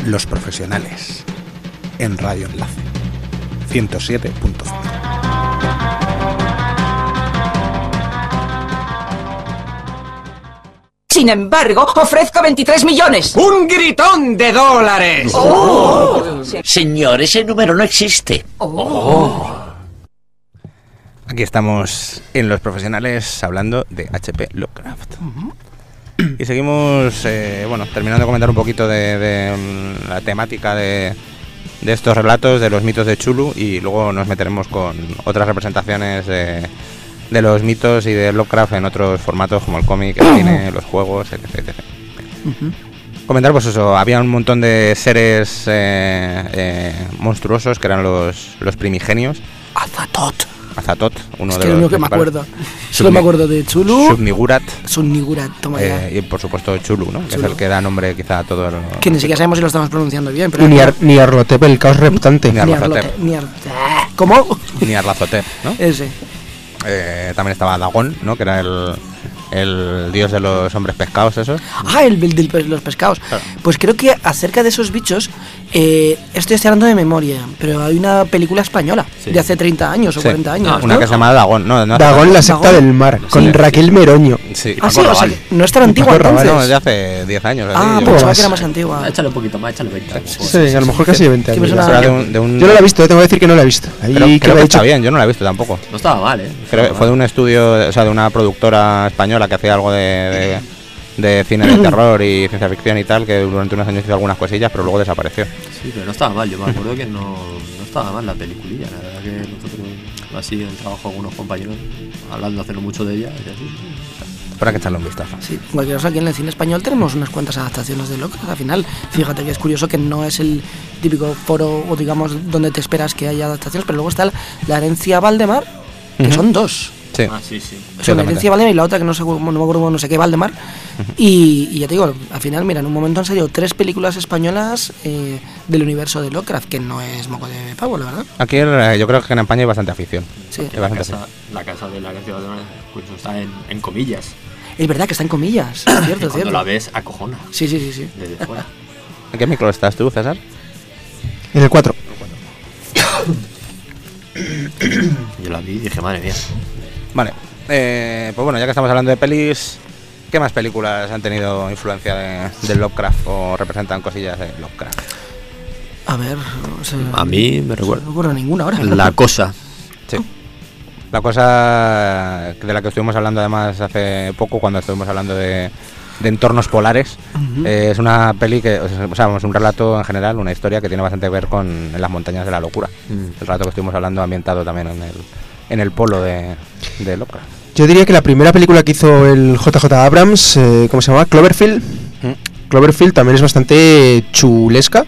Los Profesionales, en Radio Enlace 107.5. Sin embargo, ofrezco 23 millones. ¡Un gritón de dólares! Señor, ese número no existe. Aquí estamos en Los Profesionales hablando de H.P. Lovecraft. Y seguimos, terminando de comentar un poquito de la temática de estos relatos, de los mitos de Cthulhu, y luego nos meteremos con otras representaciones de los mitos y de Lovecraft en otros formatos como el cómic, el cine, los juegos, etc. Comentar, pues eso, había un montón de seres monstruosos que eran los primigenios. Azatoth, uno de los único que me acuerdo. Solo me acuerdo de Cthulhu. Subnigurat, toma ya. y por supuesto Cthulhu, ¿no? Que es el que da nombre quizá a todo que ni siquiera sabemos si lo estamos pronunciando bien. Pero Nyarlathotep, el caos reptante. ¿Cómo? Nyarlathotep, ¿no? Ese. También estaba Dagon, ¿no? Que era el dios de los hombres pescados, esos. El de los pescados. Claro. Pues creo que acerca de esos bichos, estoy hablando de memoria, pero hay una película española de hace 30 años o 40 años. Una que se llama Dagon, Dagon, la secta del mar, con Raquel Meroño. Sí, o sea, no es tan antigua entonces. No, es de hace 10 años. Pensaba que era más antigua. Échale un poquito más, échale 20 años. Sí, a lo mejor casi 20 años. Yo no la he visto, tengo que decir que no la he visto. Creo que está bien, yo no la he visto tampoco. No estaba mal, Fue de un estudio, de una productora española que hacía algo de cine de terror y ciencia ficción y tal, que durante unos años hizo algunas cosillas, pero luego desapareció. Sí, pero no estaba mal, yo me acuerdo que no estaba mal la peliculilla, la verdad que nosotros, así en el trabajo con unos compañeros, hablando hace no mucho de ella, y así. Habrá que echarle un vistazo. Sí, en cualquier caso, aquí en el cine español tenemos unas cuantas adaptaciones de Lovecraft. Al final, fíjate que es curioso que no es el típico foro, o digamos, donde te esperas que haya adaptaciones, pero luego está la herencia Valdemar, que son dos. Sí. Sí. O sea, la herencia Valdemar y la otra que no me acuerdo, no sé qué, Valdemar. Y ya te digo, al final, mira, en un momento han salido 3 películas españolas del universo de Lovecraft, que no es moco de pavo, la verdad. Aquí yo creo que en España hay bastante afición. Sí. La casa de la herencia Valdemar está en comillas. Es verdad que está en comillas, es cierto, Cuando la ves, acojona. Sí. Desde fuera. ¿En qué micro estás tú, César? En el 4. Yo la vi y dije, madre mía. Vale, pues bueno, ya que estamos hablando de pelis, ¿qué más películas han tenido influencia de Lovecraft o representan cosillas de Lovecraft? A ver, A mí me recuerda. No me ocurre ninguna ahora. La cosa. Sí. La cosa de la que estuvimos hablando además hace poco, cuando estuvimos hablando de entornos polares, es una peli que, o sea, es un relato en general, una historia que tiene bastante que ver con las montañas de la locura. El relato que estuvimos hablando ambientado también en el polo de Lovecraft. Yo diría que la primera película que hizo el JJ Abrams, ¿cómo se llama? Cloverfield. Cloverfield también es bastante chutulesca,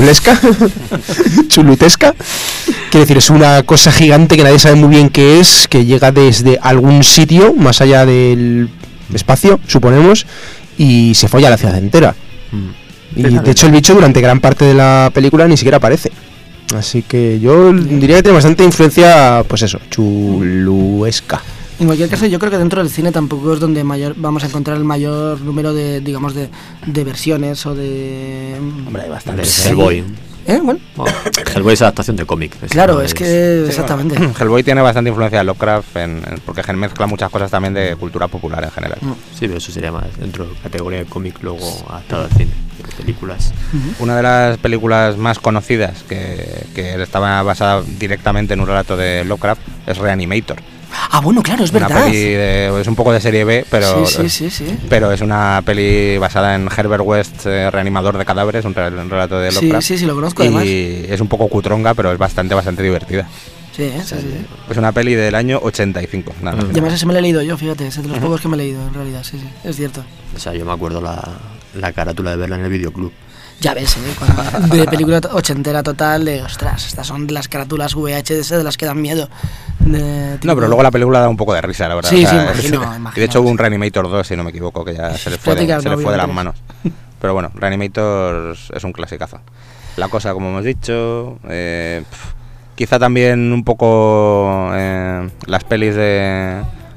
quiere decir, es una cosa gigante que nadie sabe muy bien qué es, que llega desde algún sitio más allá del espacio, suponemos, y se folla la ciudad entera. Y de hecho el bicho durante gran parte de la película ni siquiera aparece. Así que yo diría que tiene bastante influencia, pues eso, chuluesca. En cualquier caso, yo creo que dentro del cine tampoco es donde vamos a encontrar el mayor número de, digamos, de versiones o de... Hombre, hay bastante. Hellboy. Bueno. Hellboy es adaptación de cómic. Claro, es que exactamente. Hellboy tiene bastante influencia de Lovecraft porque mezcla muchas cosas también de cultura popular en general. Sí, pero eso sería más dentro de la categoría de cómic, luego adaptado al cine, de películas. Una de las películas más conocidas que estaba basada directamente en un relato de Lovecraft es Reanimator. Bueno, claro, es una verdad. Peli es un poco de serie B, pero sí. Pero es una peli basada en Herbert West, reanimador de cadáveres, un relato de Lovecraft. Sí, lo conozco además. Y es un poco cutronga, pero es bastante divertida. Sí. Es una peli del año 85. Nada, y además ese me lo he leído yo, fíjate, es de los pocos que me he leído en realidad, sí, es cierto. O sea, yo me acuerdo la carátula de verla en el videoclub. Ya ves, de película ochentera total, de ostras, estas son de las carátulas VHS de las que dan miedo. No, pero luego la película da un poco de risa, la verdad. Sí, o sea, imagino. Y de hecho hubo un Reanimator 2, si no me equivoco, que ya se le fue de las manos. Pero bueno, Reanimator es un clasicazo. La cosa, como hemos dicho, quizá también un poco las pelis de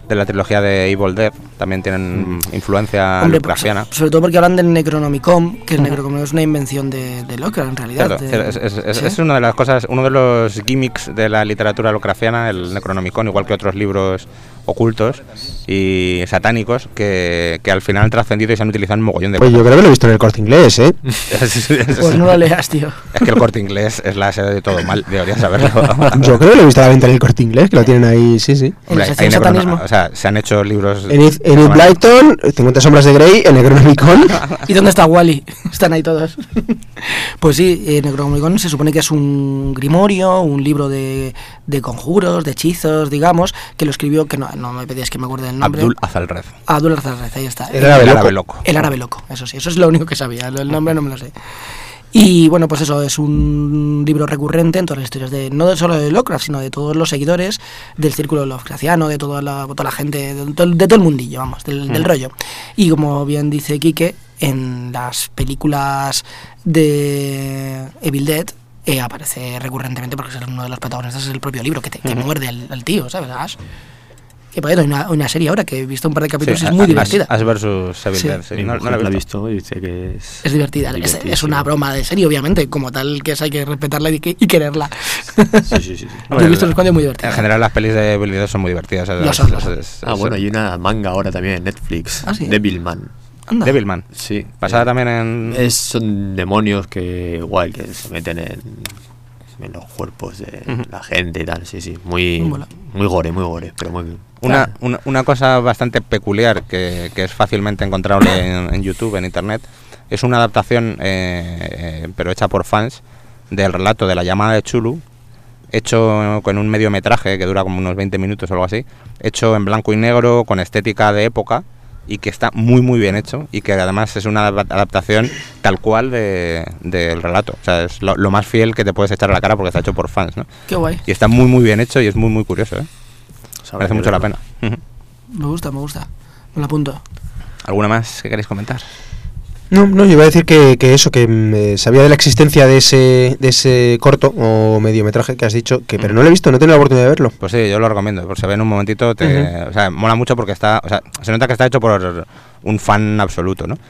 de la trilogía de Evil Dead, también tienen influencia Hombre, Lovecraftiana. sobre todo porque hablan del Necronomicon, que el Necronomicon es una invención de Lovecraft en realidad. Claro, ¿Sí? es una de las cosas, uno de los gimmicks de la literatura Lovecraftiana, el Necronomicon, igual que otros libros ocultos y satánicos que al final han trascendido y se han utilizado en un mogollón de Pues yo cosas. creo que lo he visto en el Corte Inglés, ¿eh? Pues no lo leas, tío. Es que el Corte Inglés es la sede de todo mal, deberías saberlo. Yo creo que lo he visto a la venta en el Corte Inglés, que lo tienen ahí, sí, sí. En la sección hay satanismo. o sea, se han hecho libros... En It Blyton, 50 sombras de Grey, el Necronomicon. ¿Y dónde está Wally? Están ahí todos. Pues sí, Necronomicon se supone que es un grimorio, un libro de conjuros, de hechizos, digamos, que lo escribió, que no me pedías que me acuerde del nombre. Abdul Azalred. Abdul Azalred, ahí está. El árabe loco. El árabe loco, eso sí, eso es lo único que sabía, el nombre no me lo sé. Y bueno, pues eso, es un libro recurrente en todas las historias, no solo de Lovecraft, sino de todos los seguidores del círculo Lovecraftiano, de toda la gente, de todo el mundillo, vamos, del rollo. Y como bien dice Quique, en las películas de Evil Dead aparece recurrentemente porque es uno de los protagonistas, es el propio libro que muerde al tío, ¿sabes? Ash. Que por cierto, hay una serie ahora que he visto un par de capítulos y es muy divertida. Ash versus Evil Dead, sí. No, No la he visto y dice que Es divertida, es una broma de serie, obviamente, como tal, que hay que respetarla y quererla. Sí. Yo he visto unos cuantos muy divertidos. En general las pelis de Evil Dead son muy divertidas. Lo son. bueno, hay una manga ahora también en Netflix, ¿Ah, sí? Devilman. Anda. Devilman. Sí. Basada también en... Son demonios que igual que se meten en los cuerpos de la gente y tal, sí, muy gore, pero muy... Una cosa bastante peculiar que es fácilmente encontrable en YouTube, en internet, es una adaptación, pero hecha por fans, del relato de La llamada de Chulu, hecho con un mediometraje que dura como unos 20 minutos o algo así, hecho en blanco y negro, con estética de época, y que está muy bien hecho, y que además es una adaptación tal cual del relato. O sea, es lo más fiel que te puedes echar a la cara porque está hecho por fans, ¿no? Qué guay. Y está muy bien hecho y es muy curioso, ¿eh? Merece mucho la pena. Me gusta. Me lo apunto. ¿Alguna más que queréis comentar? No, yo iba a decir que eso, que sabía de la existencia de ese corto o mediometraje que has dicho, pero no lo he visto, no he tenido la oportunidad de verlo. Pues sí, yo lo recomiendo, por si ve en un momentito, o sea, mola mucho porque se nota que está hecho por un fan absoluto, ¿no?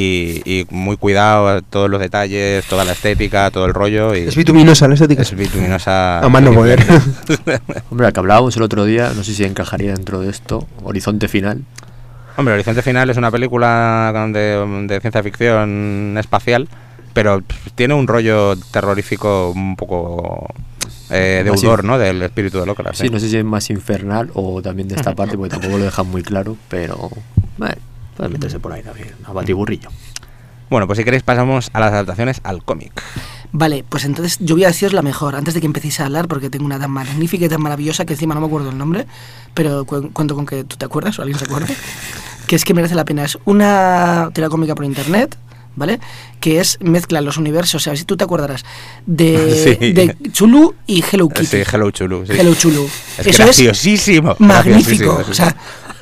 Y muy cuidado, todos los detalles, toda la estética, todo el rollo. Y es bituminosa la estética. Es bituminosa. A más no poder. Hombre, la que hablábamos el otro día, no sé si encajaría dentro de esto, Horizonte Final. Hombre, Horizonte Final es una película de ciencia ficción espacial, pero tiene un rollo terrorífico un poco deudor, ¿no? Del espíritu de Lovecraft. Sí, no sé si es más infernal o también de esta parte, porque tampoco lo dejan muy claro, pero puede meterse por ahí también, a batiburrillo. Bueno, pues si queréis pasamos a las adaptaciones al cómic. Vale, pues entonces yo voy a deciros la mejor, antes de que empecéis a hablar, porque tengo una tan magnífica y tan maravillosa que encima no me acuerdo el nombre, pero cuento con que tú te acuerdas o alguien se acuerde, que es que merece la pena. Es una tira cómica por internet, ¿vale? Que mezcla los universos, a ver si tú te acordarás, de Chulu y Hello Kitty. Sí, Hello Chulu. Sí. Hello Chulu. Es graciosísimo. Magnífico, graciosísimo, o sea...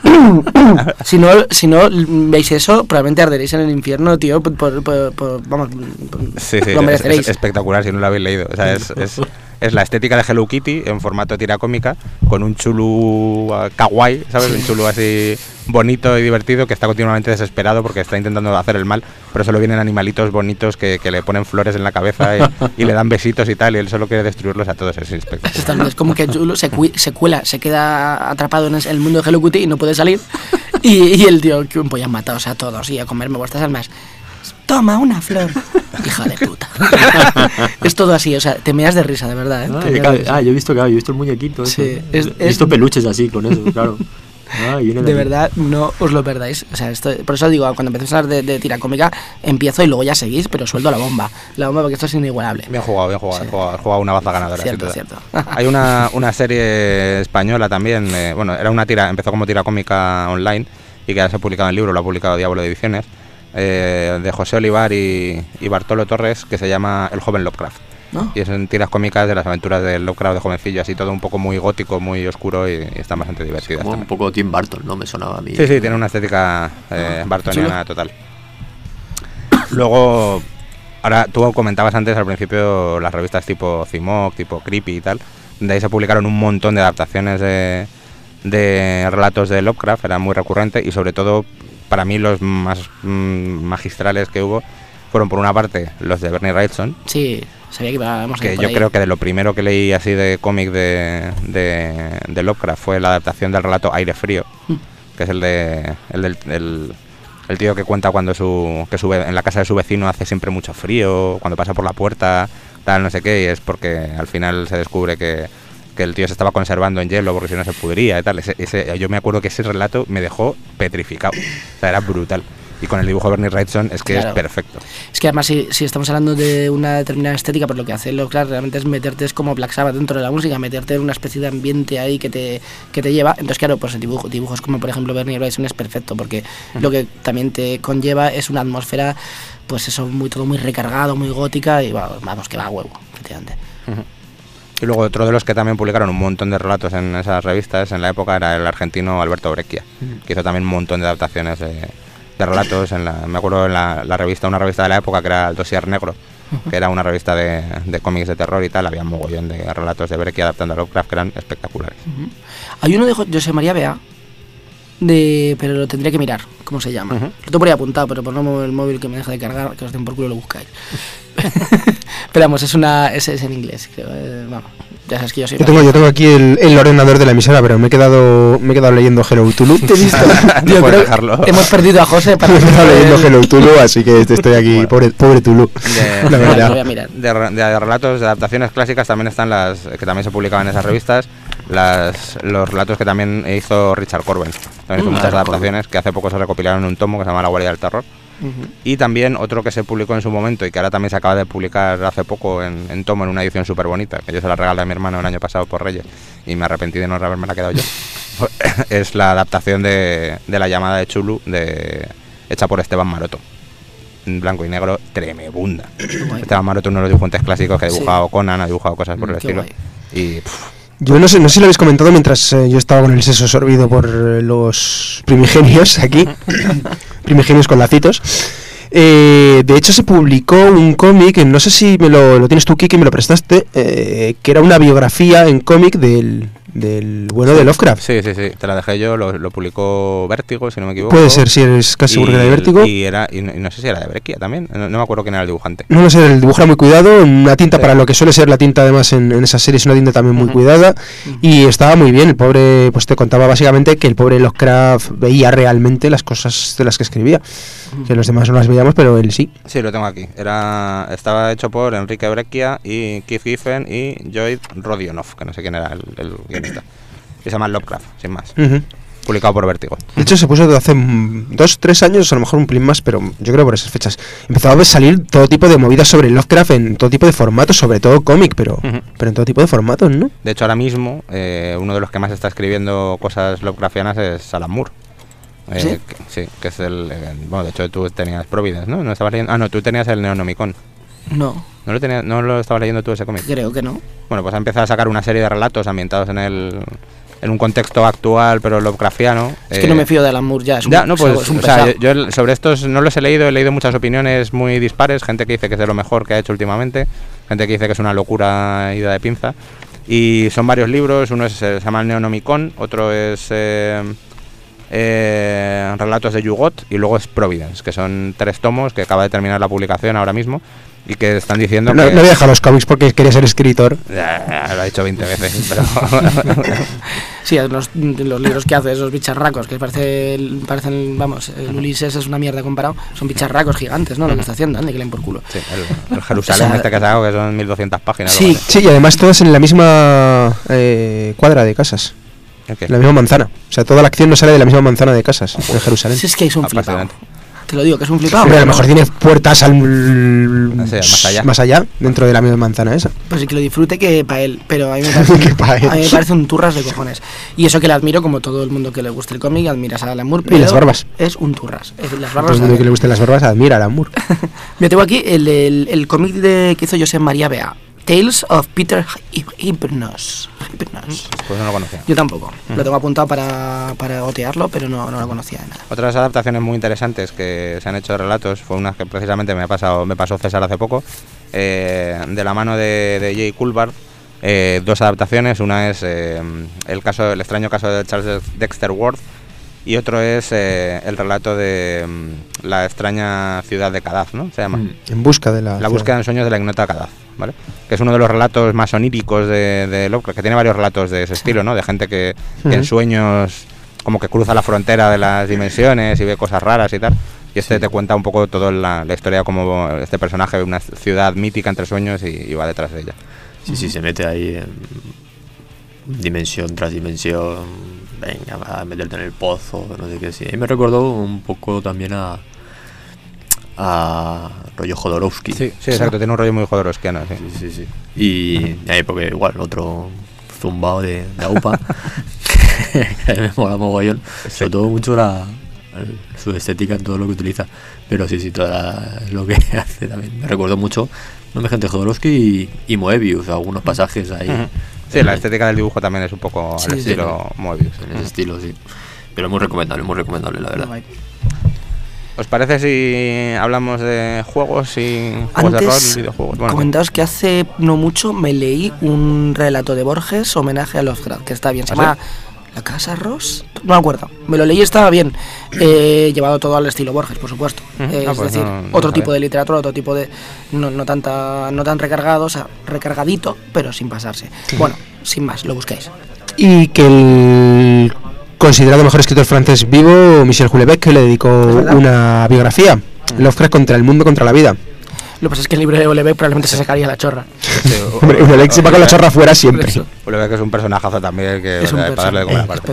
si no veis eso, probablemente arderéis en el infierno, tío. Vamos, lo mereceréis. Es espectacular si no lo habéis leído. O sea, es la estética de Hello Kitty en formato tira cómica, con un chulu kawaii, ¿sabes? Un chulu así bonito y divertido que está continuamente desesperado porque está intentando hacer el mal, pero solo vienen animalitos bonitos que le ponen flores en la cabeza y le dan besitos y tal, y él solo quiere destruirlos a todos. Es espectacular. Es como que Chulu se cuela, se queda atrapado en el mundo de Hello Kitty y no puede salir, y el tío, pues ya mataos a todos y a comerme vuestras almas. Toma una flor, hija de puta. Es todo así, o sea, te meas de risa, de verdad, ¿eh? Yo he visto el muñequito. Sí, he visto peluches así con eso, claro. De verdad, no os lo perdáis. O sea, por eso digo, cuando empecéis a hablar de tira cómica, empiezo y luego ya seguís, pero suelto la bomba. Porque esto es inigualable. Bien jugado. Sí. He jugado una baza ganadora. Cierto. Hay una serie española también, empezó como tira cómica online y que ahora se ha publicado en libro, lo ha publicado Diablo de Ediciones, de José Olivar y Bartolo Torres, que se llama El joven Lovecraft. ¿No? Y son tiras cómicas de las aventuras del Lovecraft de jovencillo, así todo un poco muy gótico, muy oscuro y están bastante divertidas. Como un poco Tim Burton, ¿no? Me sonaba a mí. Sí, tiene una estética bartoniana total. Luego, ahora tú comentabas antes al principio las revistas tipo Cimoc, tipo Creepy y tal, de ahí se publicaron un montón de adaptaciones de de relatos de Lovecraft, era muy recurrente, y sobre todo para mí los más magistrales que hubo fueron, por una parte, los de Bernie Wrightson. Sí, sabía que íbamos a ir que por yo ahí. creo que de lo primero que leí así de cómic de Lovecraft fue la adaptación del relato Aire Frío, que es el tío que cuenta cuando en la casa de su vecino hace siempre mucho frío, cuando pasa por la puerta, tal, no sé qué, y es porque al final se descubre que el tío se estaba conservando en hielo porque si no se pudría y tal. Yo me acuerdo que ese relato me dejó petrificado, o sea, era brutal. Y con el dibujo de Bernie Wrightson es que Claro. es perfecto. Es que además si estamos hablando de una determinada estética, pues lo que hace Lovecraft realmente es meterte, es como Black Sabbath dentro de la música, meterte en una especie de ambiente ahí que te lleva. Entonces claro, pues el dibujos como por ejemplo Bernie Wrightson es perfecto, porque lo que también te conlleva es una atmósfera, pues eso, todo muy recargado, muy gótica, y vamos, que va a huevo, efectivamente. Y luego otro de los que también publicaron un montón de relatos en esas revistas en la época era el argentino Alberto Breccia, que hizo también un montón de adaptaciones de relatos. Me acuerdo en una revista de la época que era el Dossier Negro, que era una revista de cómics de terror y tal, había un mogollón de relatos de Breccia adaptando a Lovecraft que eran espectaculares. Hay uno de José María Bea, pero lo tendría que mirar, ¿cómo se llama? Lo tengo por ahí apuntado, pero por no el móvil que me deja de cargar, que os den por culo lo buscáis. Pero vamos, es en inglés, creo. Vamos, ya sabes que yo soy... Yo tengo aquí el ordenador de la emisora, pero me he quedado leyendo Hello Tulu. Te he visto. No Yo puedes creo dejarlo. que hemos perdido a José para... Me he quedado leyendo Hello Tulu, así que estoy aquí, Bueno. pobre Tulu. La Lo voy verdad. a mirar. De relatos, de adaptaciones clásicas también están las que también se publicaban en esas revistas, los relatos que también hizo Richard Corben. También hizo muchas adaptaciones que hace poco se recopilaron en un tomo que se llama La Guardia del Terror. Y también otro que se publicó en su momento y que ahora también se acaba de publicar hace poco en tomo, en una edición súper bonita, que yo se la regalé a mi hermano el año pasado por Reyes y me arrepentí de no haberme la quedado yo. Es la adaptación de La llamada de Chulu, hecha por Esteban Maroto, en blanco y negro, tremebunda. Esteban Maroto, uno de los dibujantes clásicos que ha dibujado Conan, ha dibujado cosas por el Qué estilo. guay. Y Yo no sé si lo habéis comentado mientras yo estaba con el seso sorbido por los primigenios aquí. Primigenios con lacitos. De hecho se publicó un cómic, no sé si lo tienes tú, Kiki, me lo prestaste, que era una biografía en cómic del bueno de Lovecraft. sí, te la dejé yo, lo publicó Vértigo, si no me equivoco. Puede ser, si eres casi seguro que era de Vértigo. Y no sé si era de Breccia también, no me acuerdo quién era el dibujante. No lo sé, el dibujo era muy cuidado, una tinta Sí. para lo que suele ser la tinta además en esa serie, es una tinta también muy cuidada y estaba muy bien. El pobre, pues te contaba básicamente que el pobre Lovecraft veía realmente las cosas de las que escribía, que los demás no las veíamos, pero él sí. Sí, lo tengo aquí. Estaba hecho por Enrique Breccia y Keith Giffen y Lloyd Rodionov, que no sé quién era el guionista. Y se llama Lovecraft, sin más. Publicado por Vértigo. De hecho se puso hace 2-3 años, a lo mejor un pelín más, pero yo creo por esas fechas. Empezaba a salir todo tipo de movidas sobre Lovecraft en todo tipo de formatos, sobre todo cómic, pero en todo tipo de formatos, ¿no? De hecho, ahora mismo, uno de los que más está escribiendo cosas Lovecraftianas es Alan Moore. ¿Sí? Que es bueno, de hecho tú tenías Providence, ¿no? ¿No estabas leyendo? Ah, no, tú tenías el Neonomicon. No, ¿No lo estabas leyendo tú ese cómic? creo que no. Bueno, pues ha empezado a sacar una serie de relatos ambientados en un contexto actual, pero Lovecraftiano. Es que no me fío de Alan Moore ya. No, pues, es un o sea, pesado. yo sobre estos no los he leído muchas opiniones muy dispares, gente que dice que es de lo mejor que ha hecho últimamente, gente que dice que es una locura ida de pinza, y son varios libros, uno se llama el Neonomicon, otro es Relatos de Yugot, y luego es Providence, que son 3 tomos que acaba de terminar la publicación ahora mismo, y que están diciendo No que... había dejado los cómics porque quería ser escritor. Lo ha dicho 20 veces, pero... Sí, los libros que hace, esos bicharracos, que parecen, vamos, el Ulises es una mierda comparado, son bicharracos gigantes, ¿no? Lo que está haciendo, ande que le den por culo. Sí, el Jerusalén O sea, este que ha sacado, que son 1200 páginas. Sí. algo así. Sí, y además todas en la misma cuadra de casas, ¿El qué? en la misma manzana. O sea, toda la acción no sale de la misma manzana de casas en Jerusalén. Si es que es un flipado. Apasionante. Te lo digo, que es un flipado. Hombre, a lo mejor tiene puertas más allá. dentro de la misma manzana esa. Pues sí, que lo disfrute que para él, pero a mí me parece, Que pa' él. a mí me parece un turras de cojones. Y eso que le admiro, como todo el mundo que le guste el cómic, admiras a Alan Moore, Y pero las barbas. es un turras. Las Todo barbas el mundo que también. le gusten las barbas admira a Alan Moore. Mira, tengo aquí el cómic que hizo José María Bea, Tales of Peter Hypnos. Pues no lo conocía. Yo tampoco. Lo tengo apuntado para gotearlo, pero no lo conocía de nada. Otras adaptaciones muy interesantes que se han hecho de relatos fue una que precisamente me pasó César hace poco, de la mano de Jay Kulbar, 2 adaptaciones. Una es el extraño caso de Charles Dexter Ward, y otro es el relato de la extraña ciudad de Kadaz, ¿no? Se llama. En busca de la búsqueda en sueños de la ignota Kadaz, ¿vale? Que es uno de los relatos más oníricos de Lovecraft, que tiene varios relatos de ese estilo, ¿no? De gente que en sueños como que cruza la frontera de las dimensiones y ve cosas raras y tal. Y te cuenta un poco toda la historia, como este personaje ve una ciudad mítica entre sueños y va detrás de ella. Sí, se mete ahí en dimensión tras dimensión. Venga, va a meterte en el pozo, no sé qué. Sí. Y me recordó un poco también a rollo Jodorowsky. Sí, exacto, tiene un rollo muy jodorowskiano. Sí. Y ahí porque igual, otro zumbao de AUPA, que me mola mogollón. Sobre todo mucho su estética en todo lo que utiliza. Pero sí, todo lo que hace también. Me recuerdo mucho, no me gente Jodorowsky y Moebius, algunos pasajes ahí. Sí, la estética del dibujo también es un poco al estilo Moebius. En ese estilo, sí. Pero muy recomendable, la verdad. ¿Os parece si hablamos de juegos y juegos de rol, videojuegos? Bueno, comentaos que hace no mucho me leí un relato de Borges, homenaje a Lovecraft, que está bien. Se llama La Casa Ross, no me acuerdo. Me lo leí y estaba bien. Llevado todo al estilo Borges, por supuesto. Es decir, otro tipo de literatura, otro tipo de... No tan recargado, o sea, recargadito, pero sin pasarse. Bueno, sin más, lo buscáis. Y que el considerado mejor escritor francés vivo, Michel Houellebecq, le dedicó una biografía, Lovecraft contra el mundo, contra la vida. Lo que pasa es que el libro de Houellebecq probablemente se sacaría la chorra. Hombre, Houellebecq se va con la chorra fuera siempre. Houellebecq es un personajazo también, que es para darle de comer aparte.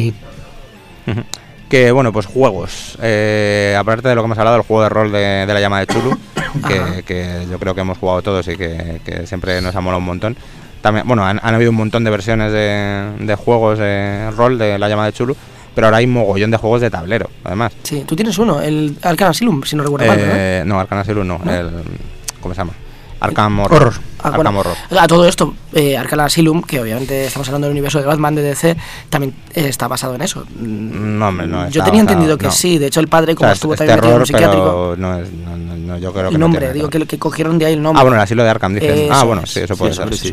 Que bueno, pues juegos. Aparte de lo que hemos hablado, el juego de rol de la llama de Chulu, que yo creo que hemos jugado todos y que siempre nos ha molado un montón. También, bueno, han habido un montón de versiones de juegos de rol de la llama de Chulu, pero ahora hay mogollón de juegos de tablero, además. Sí, tú tienes uno, el Arkham Asylum, si no recuerdo mal, ¿no? No, Arkham Asylum no. ¿Cómo se llama? Arkham Horror. Arkham Horror. A todo esto, Arkham Asylum, que obviamente estamos hablando del universo de Batman, de DC, también está basado en eso. No, hombre, no. Yo tenía entendido que sí, de hecho el padre, como estuvo también metido en un psiquiátrico. No, yo creo que el nombre, digo que cogieron de ahí el nombre. Bueno, el asilo de Arkham, dicen. Bueno, sí, eso puede ser.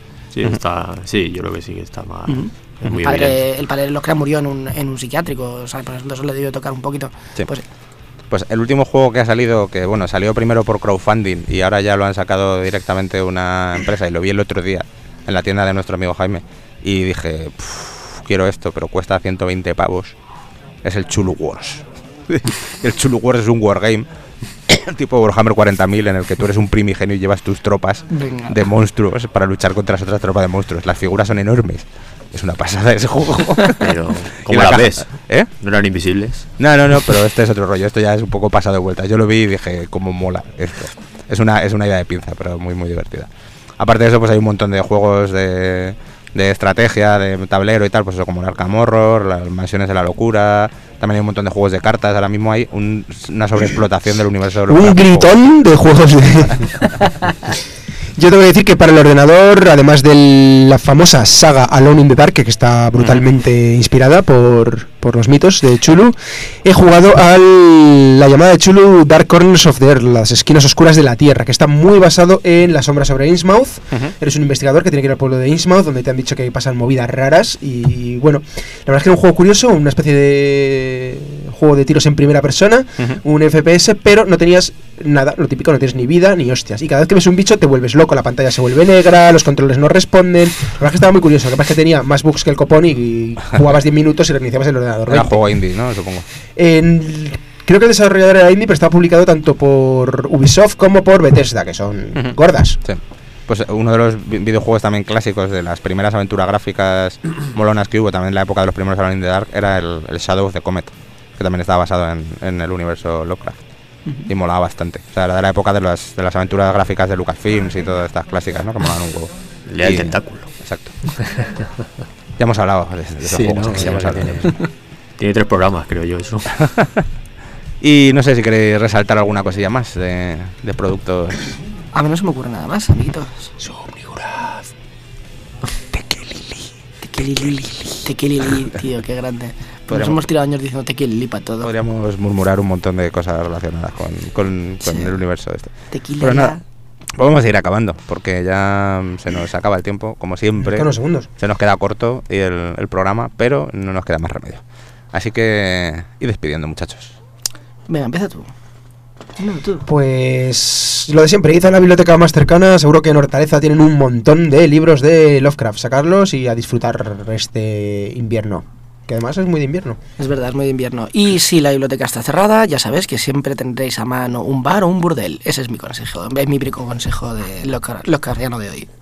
Sí, yo creo que sí que está más. El padre de Lovecraft murió en un psiquiátrico, o sea, por eso le debió tocar un poquito. Sí. Pues el último juego que ha salido, que bueno, salió primero por crowdfunding y ahora ya lo han sacado directamente una empresa, y lo vi el otro día en la tienda de nuestro amigo Jaime y dije, quiero esto, pero cuesta 120 pavos. Es el Chulu Wars. El Chulu Wars es un wargame tipo Warhammer 40.000 en el que tú eres un primigenio y llevas tus tropas de monstruos para luchar contra las otras tropas de monstruos. Las figuras son enormes. Es una pasada ese juego. Pero, ¿cómo la ves? ¿No eran invisibles? No, pero este es otro rollo. Esto ya es un poco pasado de vuelta. Yo lo vi y dije, cómo mola esto. Es una idea de pinza, pero muy, muy divertida. Aparte de eso, pues hay un montón de juegos de estrategia, de tablero y tal, pues eso, como el Arkham Horror, las Mansiones de la Locura. También hay un montón de juegos de cartas. Ahora mismo hay una sobreexplotación del universo de un gritón de juegos de... Yo tengo que decir que para el ordenador, además de la famosa saga Alone in the Dark, que está brutalmente inspirada por los mitos de Chulu, he jugado a la llamada de Chulu Dark Corners of the Earth, las esquinas oscuras de la Tierra, que está muy basado en La sombra sobre Innsmouth. Eres un investigador que tiene que ir al pueblo de Innsmouth, donde te han dicho que pasan movidas raras, y bueno, la verdad es que era un juego curioso, una especie de juego de tiros en primera persona, un FPS, pero no tenías nada, lo típico, no tienes ni vida ni hostias, y cada vez que ves un bicho te vuelves loco, la pantalla se vuelve negra, los controles no responden. La verdad es que estaba muy curioso, lo que pasa es que tenía más bugs que el copón y jugabas 10 minutos y reiniciabas el ordenador. Era juego indie, ¿no? Supongo. Creo que el desarrollador era indie, pero estaba publicado tanto por Ubisoft como por Bethesda, que son gordas. Sí. Pues uno de los videojuegos también clásicos, de las primeras aventuras gráficas molonas que hubo también en la época de los primeros Alone in the Dark, era el Shadow of the Comet, que también estaba basado en el universo Lovecraft. Y molaba bastante. O sea, era de la época de las aventuras gráficas de Lucasfilms y todas estas clásicas, ¿no? Que molaban un huevo. Lea el tentáculo. Exacto. Ya hemos hablado de esos juegos. ¿No? Ya hemos hablado. Tiene 3 programas, creo yo, eso. Y no sé si queréis resaltar alguna cosilla más de productos. A mí no se me ocurre nada más, amiguitos. Somniguraz. Tequilili, tío, qué grande. Pues nos hemos tirado años diciendo tequilili para todo. Podríamos murmurar un montón de cosas relacionadas con el universo de este. Tequila. Pero nada, Vamos a ir acabando, porque ya se nos acaba el tiempo, como siempre. Unos segundos. Se nos queda corto el programa, pero no nos queda más remedio. Así que, ir despidiendo, muchachos. Venga, empieza tú. No, tú. Pues lo de siempre, id a la biblioteca más cercana. Seguro que en Hortaleza tienen un montón de libros de Lovecraft. Sacarlos y a disfrutar este invierno, que además es muy de invierno. Es verdad, es muy de invierno. Y si la biblioteca está cerrada, ya sabéis que siempre tendréis a mano un bar o un burdel. Ese es mi consejo, es mi brico consejo de Lovecraftiano de hoy.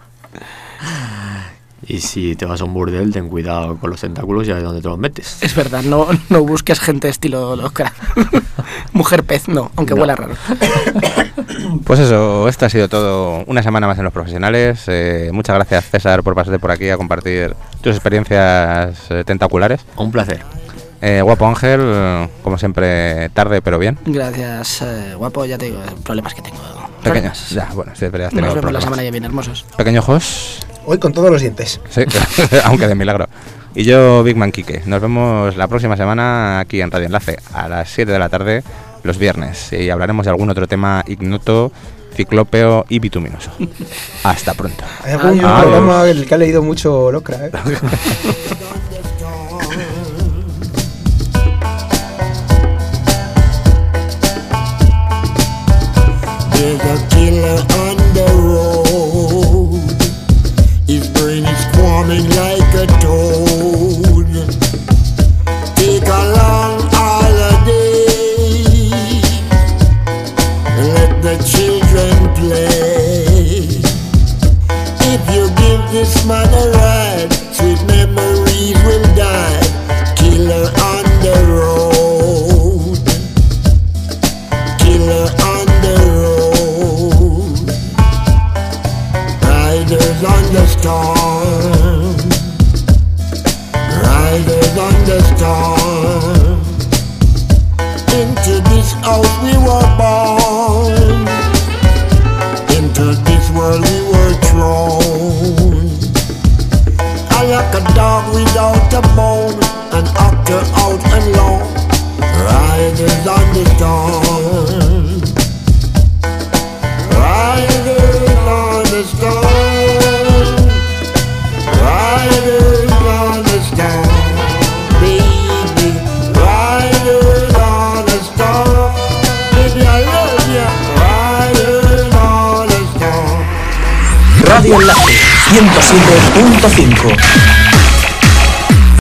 Y si te vas a un burdel, ten cuidado con los tentáculos y a ver dónde te los metes. Es verdad, no busques gente estilo Lovecraft. Mujer pez, no, aunque huela raro. Pues eso, esto ha sido todo. Una semana más en Los Profesionales. Muchas gracias, César, por pasarte por aquí a compartir tus experiencias tentaculares. Un placer. Guapo Ángel, como siempre, tarde pero bien. Gracias, guapo, ya te digo, problemas que tengo. Pequeños, ya, bueno, siempre has tenido Nos vemos la problemas. semana que viene, hermosos. Pequeño Jos. Hoy con todos los dientes. Sí, aunque de milagro. Y yo, Big Man Quique. Nos vemos la próxima semana aquí en Radio Enlace, a las 7 de la tarde, los viernes. Y hablaremos de algún otro tema ignoto, ciclópeo y bituminoso. Hasta pronto. Hay algún programa en el que ha leído mucho Lovecraft, There's a killer on the road. His brain is squirming like a toad. Take a long holiday. Let the children play. If you give this man a ride, sweet memories will die. Killer on the road. Killer on the road. Riders on the storm. Riders on the storm. Into this house we were born. Into this world we were thrown. Like a dog without a bone, an actor out and lone. Riders on the storm. Riders on the storm. Riders on the storm. Baby, riders on the storm. Baby, I love you. Riders on the storm. Radio Enlace 107.5